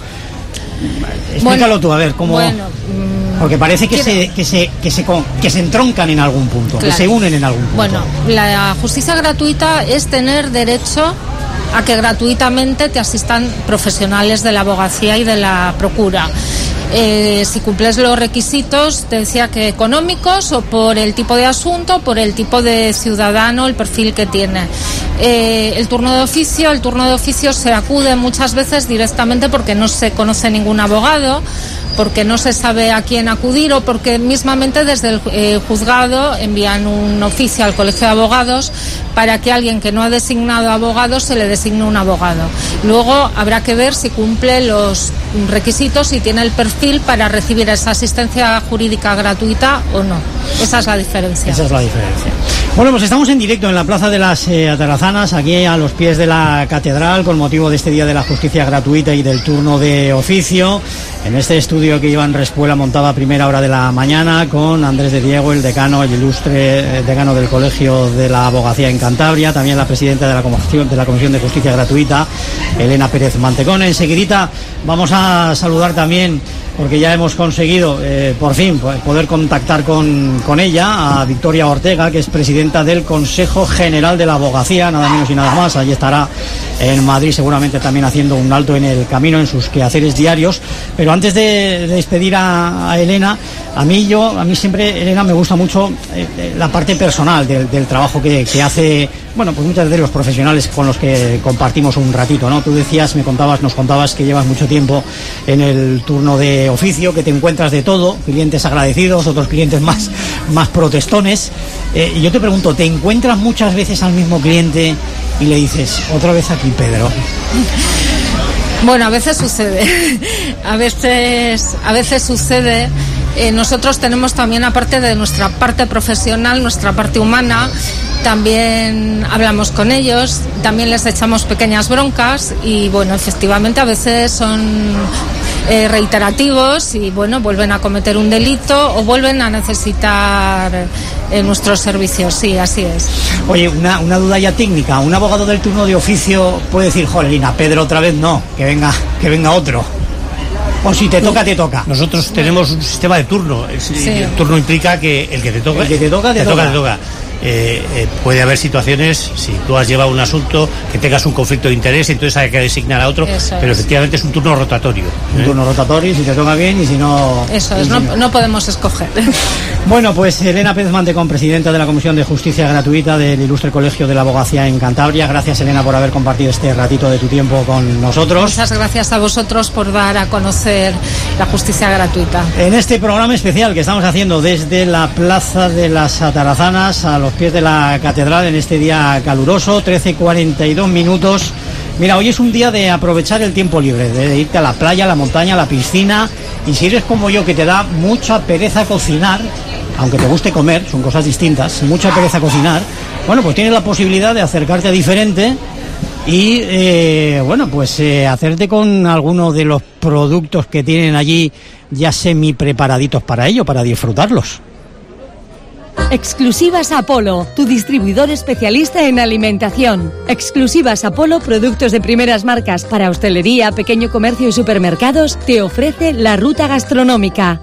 Explícalo bueno, tú, a ver, cómo... Bueno, mmm, porque parece que se, que, se, que, se, que se entroncan en algún punto, claro, que se unen en algún punto. Bueno, la justicia gratuita es tener derecho a que gratuitamente te asistan profesionales de la abogacía y de la procura. Eh, si cumples los requisitos, te decía que económicos o por el tipo de asunto, por el tipo de ciudadano, el perfil que tiene. Eh, el turno de oficio, el turno de oficio se acude muchas veces directamente porque no se conoce ningún abogado, porque no se sabe a quién acudir o porque mismamente desde el eh, juzgado envían un oficio al Colegio de Abogados para que alguien que no ha designado abogado se le designe un abogado. Luego habrá que ver si cumple los requisitos y tiene el perfil para recibir esa asistencia jurídica gratuita o no. Esa es la diferencia. Esa es la diferencia. Bueno, pues estamos en directo en la Plaza de las eh, Atarazanas. Atarzanas, aquí a los pies de la catedral, con motivo de este Día de la Justicia Gratuita y del turno de oficio, en este estudio que Iván Respuela montaba a primera hora de la mañana, con Andrés de Diego, el decano, el ilustre decano del Colegio de la Abogacía en Cantabria, también la presidenta de la Comisión de, la Comisión de Justicia Gratuita, Elena Pérez Mantecón. Enseguidita vamos a saludar también, porque ya hemos conseguido eh, por fin poder contactar con, con ella, a Victoria Ortega, que es presidenta del Consejo General de la Abogacía, nada menos y nada más. Allí estará en Madrid, seguramente también haciendo un alto en el camino en sus quehaceres diarios. Pero antes de, de despedir a, a Elena, a mí yo, a mí siempre, Elena, me gusta mucho eh, la parte personal del, del trabajo que, que hace, bueno, pues muchas de los profesionales con los que compartimos un ratito, ¿no? Tú decías, me contabas, nos contabas que llevas mucho tiempo en el turno de oficio, que te encuentras de todo, clientes agradecidos, otros clientes más, más protestones. Eh, y yo te pregunto, ¿te encuentras muchas veces al mismo cliente y le dices, otra vez aquí, Pedro? Bueno, a veces sucede, a veces, a veces sucede. Eh, nosotros tenemos también, aparte de nuestra parte profesional, nuestra parte humana, también hablamos con ellos, también les echamos pequeñas broncas y bueno, efectivamente a veces son eh, reiterativos y bueno, vuelven a cometer un delito o vuelven a necesitar eh, nuestros servicios, sí, así es. Oye, una, una duda ya técnica, ¿un abogado del turno de oficio puede decir, jolina, Pedro otra vez no, que venga, que venga otro? O si te toca, te toca. Nosotros tenemos un sistema de turno. Sí. El turno implica que el que te toca, el que te toca, te, te toca. toca, te toca. Eh, eh, puede haber situaciones, si tú has llevado un asunto, que tengas un conflicto de interés, entonces hay que designar a otro, Eso pero es. efectivamente es un turno rotatorio. ¿eh? Un turno rotatorio, si te toca bien y si no... Eso es, si no, no. no podemos escoger. Bueno, pues Elena Pérez Mantecón, presidenta de la Comisión de Justicia Gratuita del Ilustre Colegio de la Abogacía en Cantabria. Gracias, Elena, por haber compartido este ratito de tu tiempo con nosotros. Muchas gracias a vosotros por dar a conocer la justicia gratuita. En este programa especial que estamos haciendo desde la Plaza de las Atarazanas, a los pies de la catedral, en este día caluroso, trece cuarenta y dos minutos. Mira, hoy es un día de aprovechar el tiempo libre, de irte a la playa, a la montaña, a la piscina, y si eres como yo, que te da mucha pereza cocinar, aunque te guste comer, son cosas distintas, mucha pereza cocinar, bueno, pues tienes la posibilidad de acercarte a Diferente y, eh, bueno, pues eh, hacerte con alguno de los productos que tienen allí ya semi preparaditos para ello, para disfrutarlos. Exclusivas Apolo, tu distribuidor especialista en alimentación. Exclusivas Apolo, productos de primeras marcas para hostelería, pequeño comercio y supermercados, te ofrece la ruta gastronómica.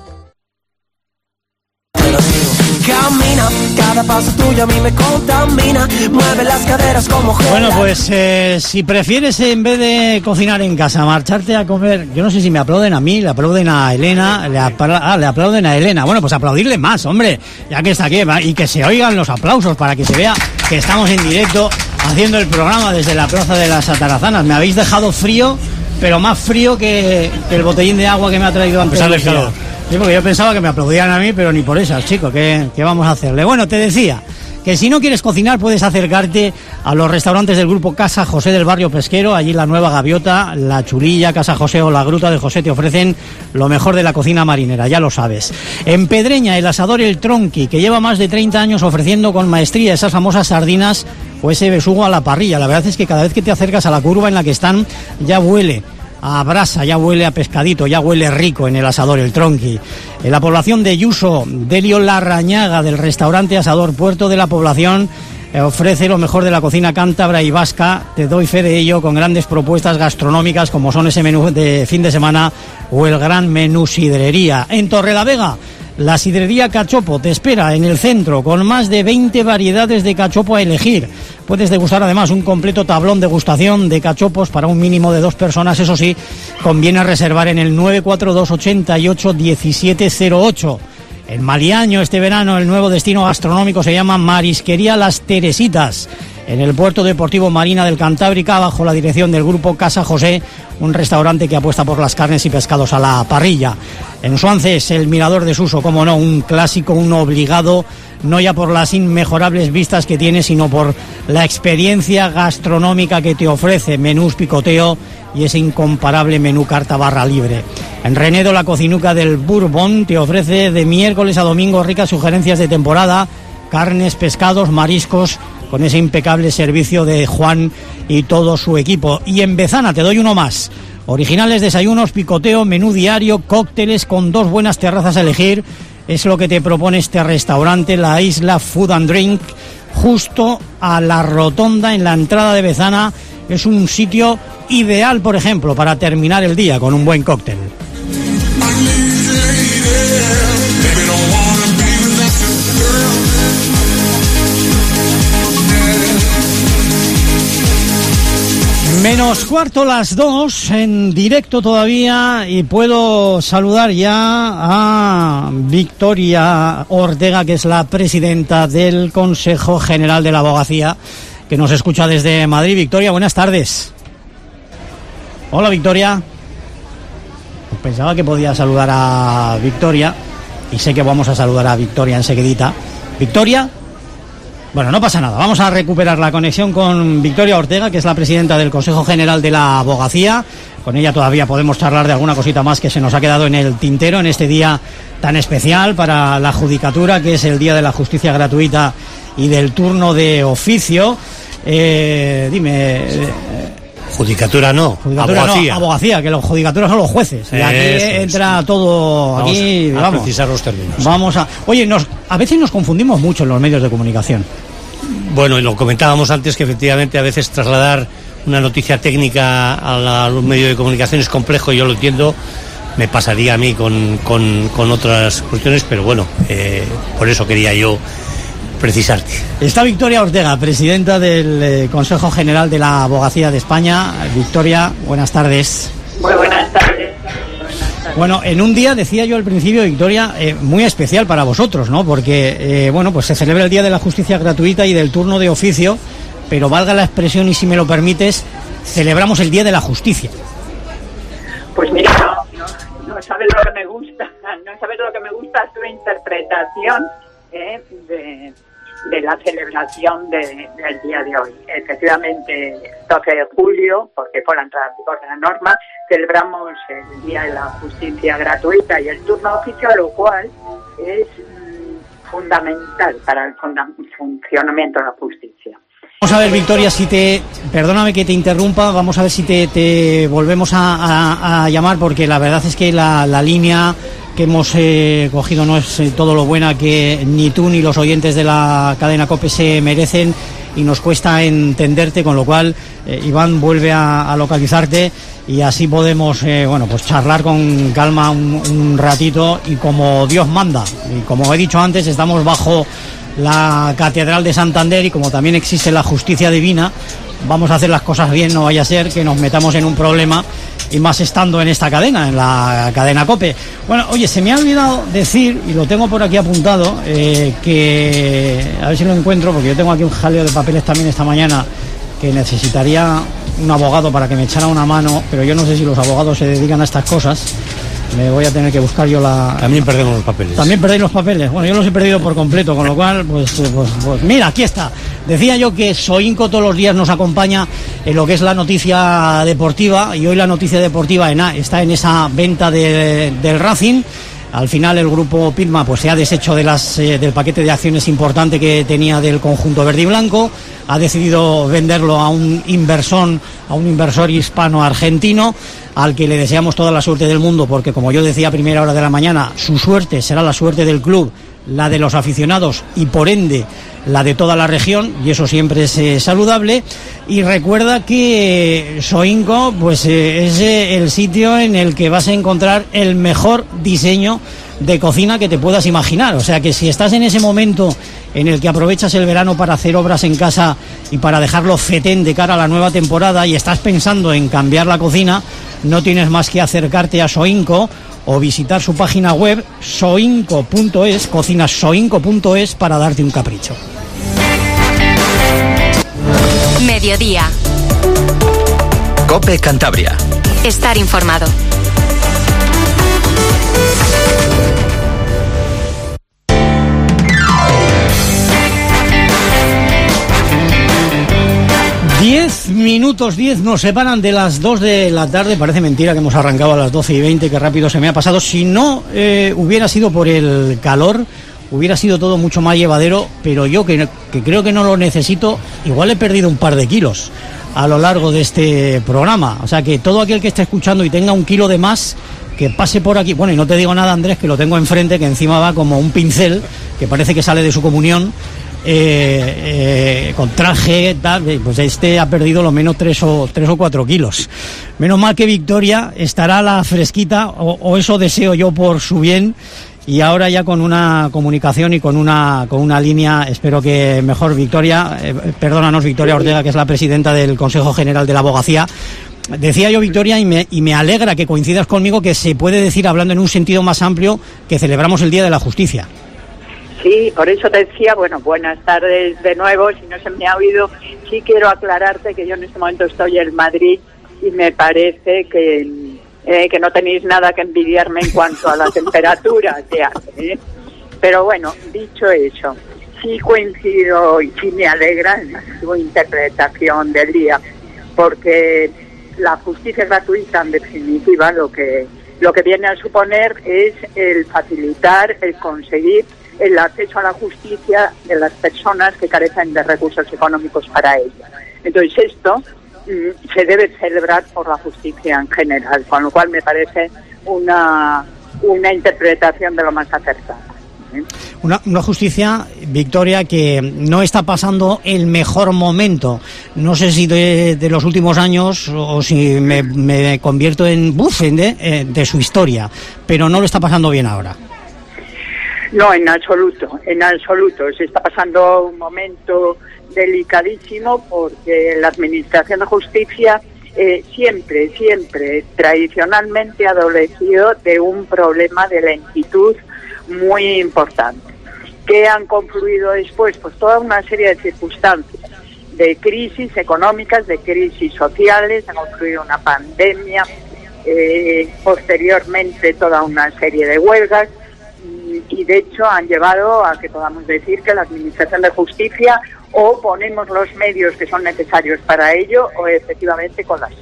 Camina, cada paso tuyo a mí me contamina, mueve las caderas como gel. Bueno, pues eh, si prefieres en vez de cocinar en casa, marcharte a comer, yo no sé si me aplauden a mí, le aplauden a Elena, le, apla ah, le aplauden a Elena, bueno, pues aplaudirle más, hombre, ya que está aquí, y que se oigan los aplausos para que se vea que estamos en directo haciendo el programa desde la Plaza de las Atarazanas. Me habéis dejado frío, pero más frío que, que el botellín de agua que me ha traído antes del calor. Sí, porque yo pensaba que me aplaudían a mí, pero ni por esas, chicos, ¿qué, qué vamos a hacerle? Bueno, te decía que si no quieres cocinar puedes acercarte a los restaurantes del grupo Casa José del Barrio Pesquero. Allí la Nueva Gaviota, la Chulilla, Casa José o la Gruta de José te ofrecen lo mejor de la cocina marinera, ya lo sabes. En Pedreña, el asador El Tronqui, que lleva más de treinta años ofreciendo con maestría esas famosas sardinas o ese besugo a la parrilla. La verdad es que cada vez que te acercas a la curva en la que están, ya huele a brasa, ya huele a pescadito, ya huele rico en el asador El Tronqui. En la población de Yuso, Delio Larrañaga, del restaurante Asador Puerto de la Población, eh, ofrece lo mejor de la cocina cántabra y vasca. Te doy fe de ello con grandes propuestas gastronómicas como son ese menú de fin de semana o el gran menú sidrería. En Torrelavega, la sidrería Cachopo te espera en el centro con más de veinte variedades de cachopo a elegir. Puedes degustar además un completo tablón degustación de cachopos para un mínimo de dos personas. Eso sí, conviene reservar en el nueve cuatro dos, ochenta y ocho, diecisiete cero ocho. En Maliaño, este verano, el nuevo destino gastronómico se llama Marisquería Las Teresitas, en el Puerto Deportivo Marina del Cantábrica, bajo la dirección del grupo Casa José, un restaurante que apuesta por las carnes y pescados a la parrilla. En Suances, el Mirador de Suso, como no, un clásico, un obligado, no ya por las inmejorables vistas que tiene, sino por la experiencia gastronómica que te ofrece, menús picoteo y ese incomparable menú carta barra libre. En Renedo, la cocinuca del Bourbon te ofrece de miércoles a domingo ricas sugerencias de temporada, carnes, pescados, mariscos, con ese impecable servicio de Juan y todo su equipo. Y en Bezana te doy uno más. Originales desayunos, picoteo, menú diario, cócteles con dos buenas terrazas a elegir. Es lo que te propone este restaurante, la Isla Food and Drink, justo a la rotonda en la entrada de Bezana. Es un sitio ideal, por ejemplo, para terminar el día con un buen cóctel. Menos cuarto las dos, en directo todavía, y puedo saludar ya a Victoria Ortega, que es la presidenta del Consejo General de la Abogacía, que nos escucha desde Madrid. Victoria, buenas tardes. Hola, Victoria. Pensaba que podía saludar a Victoria, y sé que vamos a saludar a Victoria enseguidita. Victoria. Bueno, no pasa nada, vamos a recuperar la conexión con Victoria Ortega, que es la presidenta del Consejo General de la Abogacía. Con ella todavía podemos charlar de alguna cosita más que se nos ha quedado en el tintero en este día tan especial para la Judicatura, que es el Día de la Justicia Gratuita y del turno de oficio. Eh, dime... Eh, Judicatura no, Judicatura abogacía. No, abogacía, que los judicaturas son los jueces. Y aquí Eso entra es. todo... Vamos aquí, a vamos, precisar los términos. Vamos a... Oye, nos, a veces nos confundimos mucho en los medios de comunicación. Bueno, y lo comentábamos antes, que efectivamente a veces trasladar una noticia técnica a, la, a un medio de comunicación es complejo, y yo lo entiendo. Me pasaría a mí con, con, con otras cuestiones, pero bueno, eh, por eso quería yo precisarte. Está Victoria Ortega, presidenta del eh, Consejo General de la Abogacía de España. Victoria, buenas tardes. Muy buenas tardes. Bueno, en un día, decía yo al principio, Victoria, eh, muy especial para vosotros, ¿no? Porque, eh, bueno, pues se celebra el Día de la Justicia Gratuita y del turno de oficio, pero valga la expresión, y si me lo permites, celebramos el Día de la Justicia. Pues mira, no, no, no sabes lo que me gusta, no sabes lo que me gusta tu interpretación eh, de, de la celebración de, del día de hoy. Efectivamente, doce de julio, porque fue la entrada en vigor de la norma, celebramos el Día de la Justicia Gratuita y el turno de oficio, lo cual es mm, fundamental para el funda- funcionamiento de la justicia. Vamos a ver, Victoria, si te... Perdóname que te interrumpa, vamos a ver si te, te volvemos a, a, a llamar, porque la verdad es que la, la línea que hemos eh, cogido no es eh, todo lo buena que ni tú ni los oyentes de la cadena COPE se merecen, y nos cuesta entenderte, con lo cual eh, Iván vuelve a, a localizarte, y así podemos eh, bueno, pues charlar con calma un, un ratito, y como Dios manda. Y como he dicho antes, estamos bajo la Catedral de Santander, y como también existe la justicia divina, vamos a hacer las cosas bien, no vaya a ser que nos metamos en un problema, y más estando en esta cadena, en la cadena COPE. Bueno, oye, se me ha olvidado decir, y lo tengo por aquí apuntado, eh, que a ver si lo encuentro, porque yo tengo aquí un jaleo de papeles también esta mañana, que necesitaría un abogado para que me echara una mano, pero yo no sé si los abogados se dedican a estas cosas. Me voy a tener que buscar yo la... También perdemos los papeles. También perdéis los papeles. Bueno, yo los he perdido por completo, con lo cual, pues, pues, pues mira, aquí está. Decía yo que Soinco todos los días nos acompaña en lo que es la noticia deportiva, y hoy la noticia deportiva en A está en esa venta de, del Racing. Al final el grupo Pitma pues se ha deshecho de las, eh, del paquete de acciones importante que tenía del conjunto verde y blanco, ha decidido venderlo a un inversor, a un inversor hispano-argentino, al que le deseamos toda la suerte del mundo, porque como yo decía a primera hora de la mañana, su suerte será la suerte del club, la de los aficionados y por ende la de toda la región, y eso siempre es eh, saludable. Y recuerda que Soinco pues eh, es eh, el sitio en el que vas a encontrar el mejor diseño de cocina que te puedas imaginar. O sea que si estás en ese momento en el que aprovechas el verano para hacer obras en casa y para dejarlo fetén de cara a la nueva temporada, y estás pensando en cambiar la cocina, no tienes más que acercarte a Soinco o visitar su página web soinco punto es, cocinas soinco punto es, para darte un capricho. Mediodía. COPE Cantabria. Estar informado. Diez minutos, diez nos separan de las dos de la tarde. Parece mentira que hemos arrancado a las doce y veinte, que rápido se me ha pasado. Si no eh, hubiera sido por el calor, hubiera sido todo mucho más llevadero, pero yo que, que creo que no lo necesito, igual he perdido un par de kilos a lo largo de este programa. O sea que todo aquel que esté escuchando y tenga un kilo de más, que pase por aquí. Bueno, y no te digo nada, Andrés, que lo tengo enfrente, que encima va como un pincel, que parece que sale de su comunión, eh, eh, con traje, tal. Pues este ha perdido lo menos tres o, tres o cuatro kilos. Menos mal que Victoria estará la fresquita, o, o eso deseo yo por su bien. Y ahora ya con una comunicación y con una con una línea, espero que mejor. Victoria, eh, perdónanos, Victoria Ortega, que es la presidenta del Consejo General de la Abogacía. Decía yo, Victoria, y me, y me alegra que coincidas conmigo, que se puede decir, hablando en un sentido más amplio, que celebramos el Día de la Justicia. Sí, por eso te decía, bueno, buenas tardes de nuevo, si no se me ha oído, sí quiero aclararte que yo en este momento estoy en Madrid y me parece que... Eh, que no tenéis nada que envidiarme en cuanto a la temperatura que hace, ¿eh? Pero bueno, dicho eso, sí coincido y sí me alegra en su interpretación del día, porque la justicia gratuita, en definitiva, lo que lo que viene a suponer es el facilitar, el conseguir el acceso a la justicia de las personas que carecen de recursos económicos para ello. Entonces esto se debe celebrar por la justicia en general, con lo cual me parece una una interpretación de lo más acertada. ¿eh? Una, una justicia, Victoria, que no está pasando el mejor momento. No sé si de, de los últimos años o si me, me convierto en bufen de, de su historia, pero no lo está pasando bien ahora. No, en absoluto, en absoluto. Se está pasando un momento delicadísimo porque la Administración de Justicia eh, siempre, siempre, tradicionalmente ha adolecido de un problema de lentitud muy importante. ¿Qué han confluido después? Pues toda una serie de circunstancias, de crisis económicas, de crisis sociales, ha confluido una pandemia, eh, posteriormente toda una serie de huelgas, y de hecho han llevado a que podamos decir que la Administración de Justicia o ponemos los medios que son necesarios para ello o efectivamente colapsa,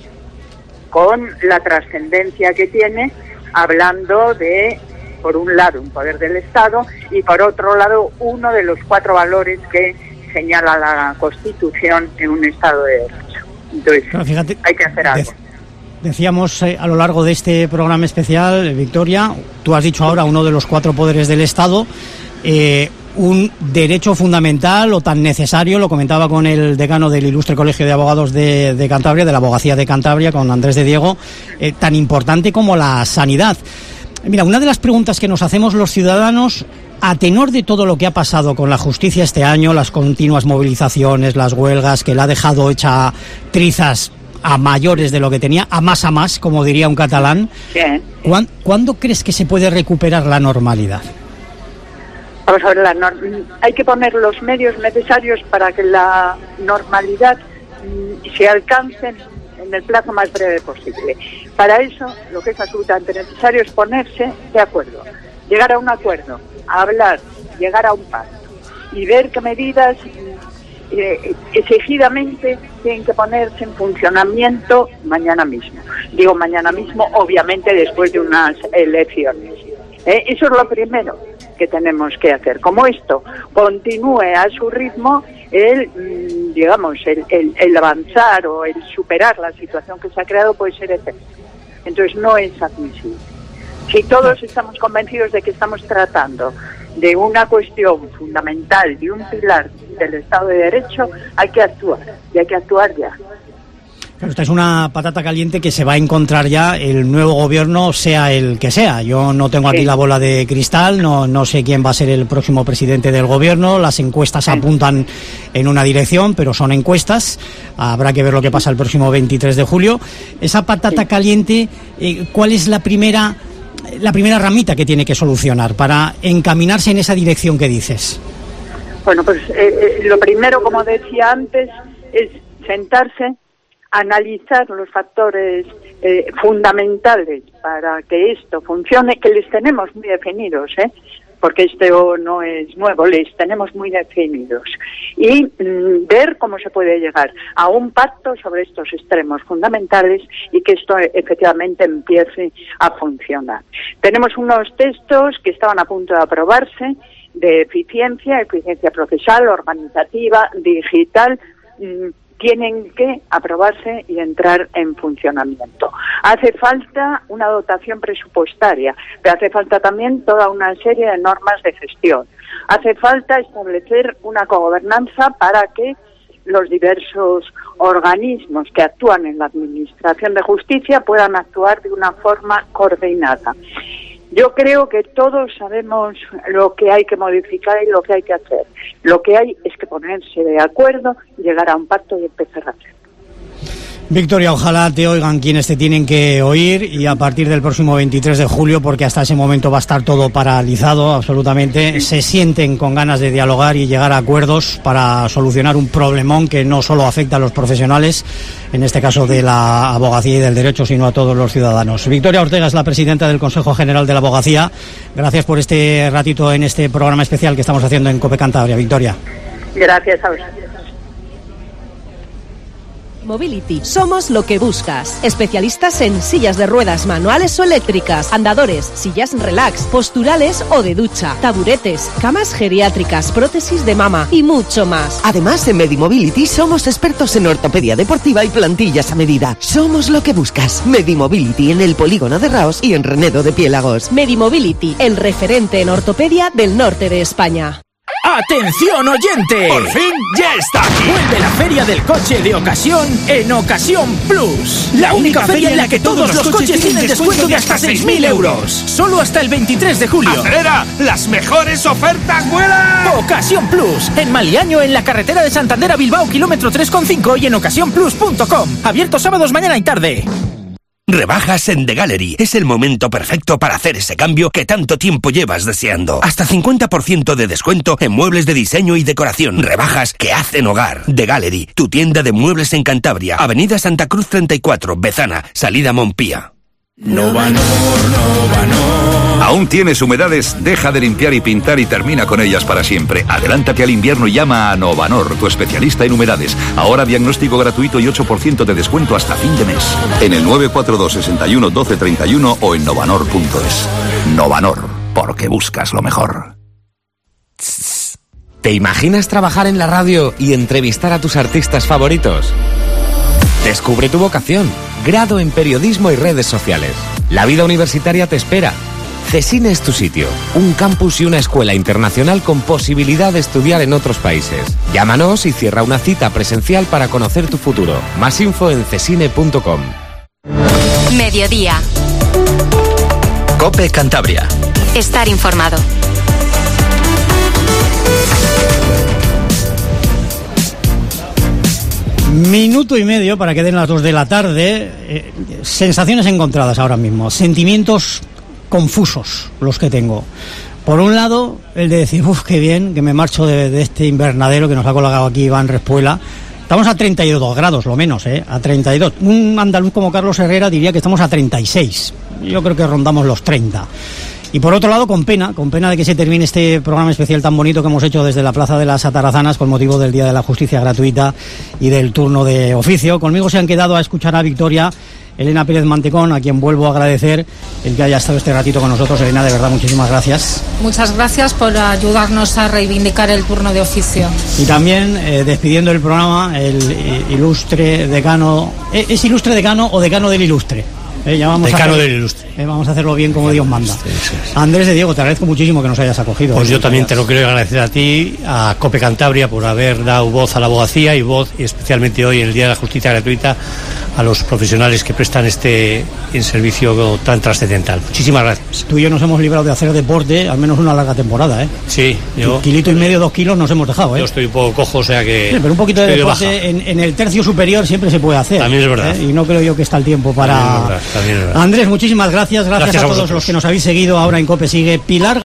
con la trascendencia que tiene, hablando de, por un lado, un poder del Estado y por otro lado, uno de los cuatro valores que señala la Constitución en un Estado de Derecho. Entonces, claro, fíjate, hay que hacer algo. Decíamos eh, a lo largo de este programa especial, Victoria, tú has dicho ahora uno de los cuatro poderes del Estado, eh, un derecho fundamental o tan necesario, lo comentaba con el decano del Ilustre Colegio de Abogados de, de Cantabria, de la Abogacía de Cantabria, con Andrés de Diego, eh, tan importante como la sanidad. Mira, una de las preguntas que nos hacemos los ciudadanos, a tenor de todo lo que ha pasado con la justicia este año, las continuas movilizaciones, las huelgas, que la ha dejado hecha trizas a mayores de lo que tenía, a más a más, como diría un catalán. Bien. ¿Cuándo, ¿Cuándo crees que se puede recuperar la normalidad? Vamos a ver, la norm- hay que poner los medios necesarios para que la normalidad mm, se alcance en el plazo más breve posible. Para eso, lo que es absolutamente necesario es ponerse de acuerdo, llegar a un acuerdo, a hablar, llegar a un pacto y ver qué medidas eh, exigidamente tienen que ponerse en funcionamiento mañana mismo. Digo mañana mismo, obviamente después de unas elecciones. Eh, eso es lo primero que tenemos que hacer. Como esto continúe a su ritmo, el, digamos, el, el, el avanzar o el superar la situación que se ha creado puede ser eterno. Entonces no es admisible. Si todos estamos convencidos de que estamos tratando de una cuestión fundamental, de un pilar del Estado de Derecho, hay que actuar, y hay que actuar ya. Pero esta es una patata caliente que se va a encontrar ya el nuevo gobierno, sea el que sea. Yo no tengo aquí sí. la bola de cristal, no, no sé quién va a ser el próximo presidente del gobierno. Las encuestas sí. apuntan en una dirección, pero son encuestas. Habrá que ver lo que pasa el próximo veintitrés de julio. Esa patata sí. caliente, eh, ¿cuál es la primera, la primera ramita que tiene que solucionar para encaminarse en esa dirección que dices? Bueno, pues eh, eh, lo primero, como decía antes, es sentarse, analizar los factores eh, fundamentales para que esto funcione, que les tenemos muy definidos, ¿eh? porque esto no es nuevo, les tenemos muy definidos, y mm, ver cómo se puede llegar a un pacto sobre estos extremos fundamentales y que esto efectivamente empiece a funcionar. Tenemos unos textos que estaban a punto de aprobarse, de eficiencia, eficiencia procesal, organizativa, digital, mmm, tienen que aprobarse y entrar en funcionamiento. Hace falta una dotación presupuestaria, pero hace falta también toda una serie de normas de gestión. Hace falta establecer una cogobernanza para que los diversos organismos que actúan en la Administración de Justicia puedan actuar de una forma coordinada. Yo creo que todos sabemos lo que hay que modificar y lo que hay que hacer. Lo que hay es que ponerse de acuerdo, llegar a un pacto y empezar a hacer. Victoria, ojalá te oigan quienes te tienen que oír y a partir del próximo veintitrés de julio, porque hasta ese momento va a estar todo paralizado absolutamente, se sienten con ganas de dialogar y llegar a acuerdos para solucionar un problemón que no solo afecta a los profesionales, en este caso de la abogacía y del derecho, sino a todos los ciudadanos. Victoria Ortega es la presidenta del Consejo General de la Abogacía. Gracias por este ratito en este programa especial que estamos haciendo en COPE Cantabria. Victoria. Gracias a vosotros. Mobility. Somos lo que buscas. Especialistas en sillas de ruedas manuales o eléctricas, andadores, sillas relax, posturales o de ducha, taburetes, camas geriátricas, prótesis de mama y mucho más. Además, en Medimobility somos expertos en ortopedia deportiva y plantillas a medida. Somos lo que buscas. Medimobility en el Polígono de Raos y en Renedo de Piélagos. Medimobility, el referente en ortopedia del norte de España. ¡Atención, oyente! ¡Por fin ya está aquí! Vuelve la Feria del Coche de Ocasión en Ocasión Plus. La, la única, única feria en la que todos los coches tienen descuento de hasta seis mil euros. Solo hasta el veintitrés de julio. ¡Acelera! ¡Las mejores ofertas vuelan! Ocasión Plus. En Maliaño, en la carretera de Santander a Bilbao, kilómetro tres coma cinco y en ocasión plus punto com. Abierto sábados, mañana y tarde. Rebajas en The Gallery. Es el momento perfecto para hacer ese cambio que tanto tiempo llevas deseando. Hasta cincuenta por ciento de descuento en muebles de diseño y decoración. Rebajas que hacen hogar. The Gallery, tu tienda de muebles en Cantabria. Avenida Santa Cruz treinta y cuatro, Bezana, salida Montpía. Novanor, Novanor. ¿Aún tienes humedades? Deja de limpiar y pintar y termina con ellas para siempre. Adelántate al invierno y llama a Novanor, tu especialista en humedades. Ahora diagnóstico gratuito y ocho por ciento de descuento hasta fin de mes. En el nueve cuatro dos, seis uno, doce treinta y uno o en novanor punto es. Novanor, porque buscas lo mejor. ¿Te imaginas trabajar en la radio y entrevistar a tus artistas favoritos? Descubre tu vocación. Grado en periodismo y redes sociales. La vida universitaria te espera. CESINE es tu sitio. Un campus y una escuela internacional con posibilidad de estudiar en otros países. Llámanos y cierra una cita presencial para conocer tu futuro. Más info en cesine punto com. Mediodía. COPE Cantabria. Estar informado. Minuto y medio para que den las dos de la tarde. Eh, sensaciones encontradas ahora mismo. Sentimientos confusos los que tengo. Por un lado, el de decir, uff, qué bien, que me marcho de, de este invernadero que nos ha colocado aquí Iván Respuela. Estamos a treinta y dos grados, lo menos, ¿eh? A treinta y dos. Un andaluz como Carlos Herrera diría que estamos a treinta y seis. Yo creo que rondamos los treinta. Y por otro lado, con pena, con pena de que se termine este programa especial tan bonito que hemos hecho desde la Plaza de las Atarazanas con motivo del Día de la Justicia Gratuita y del turno de oficio. Conmigo se han quedado a escuchar a Victoria, Elena Pérez Mantecón, a quien vuelvo a agradecer el que haya estado este ratito con nosotros. Elena, de verdad, muchísimas gracias. Muchas gracias por ayudarnos a reivindicar el turno de oficio. Y también, eh, despidiendo el programa, el eh, ilustre decano... ¿Es, ¿Es ilustre decano o decano del ilustre? Eh, ya vamos Decano a hacer, del Ilustre. Eh, vamos a hacerlo bien como Dios manda. Sí, sí, sí. Andrés de Diego, te agradezco muchísimo que nos hayas acogido. Pues yo también te lo quiero agradecer a ti, a COPE Cantabria, por haber dado voz a la abogacía y voz, y especialmente hoy, en el Día de la Justicia Gratuita, a los profesionales que prestan este servicio tan trascendental. Muchísimas gracias. Tú y yo nos hemos librado de hacer deporte, al menos una larga temporada, ¿eh? Sí, yo... Un kilito y medio, dos kilos nos hemos dejado, ¿eh? Yo estoy un poco cojo, o sea que... Sí, pero un poquito de deporte de en, en el tercio superior siempre se puede hacer. También es verdad. ¿eh? Y no creo yo que está el tiempo para... También es verdad, también es verdad. Andrés, muchísimas gracias. Gracias, gracias a, a todos vosotros. los que nos habéis seguido. Ahora en COPE sigue Pilar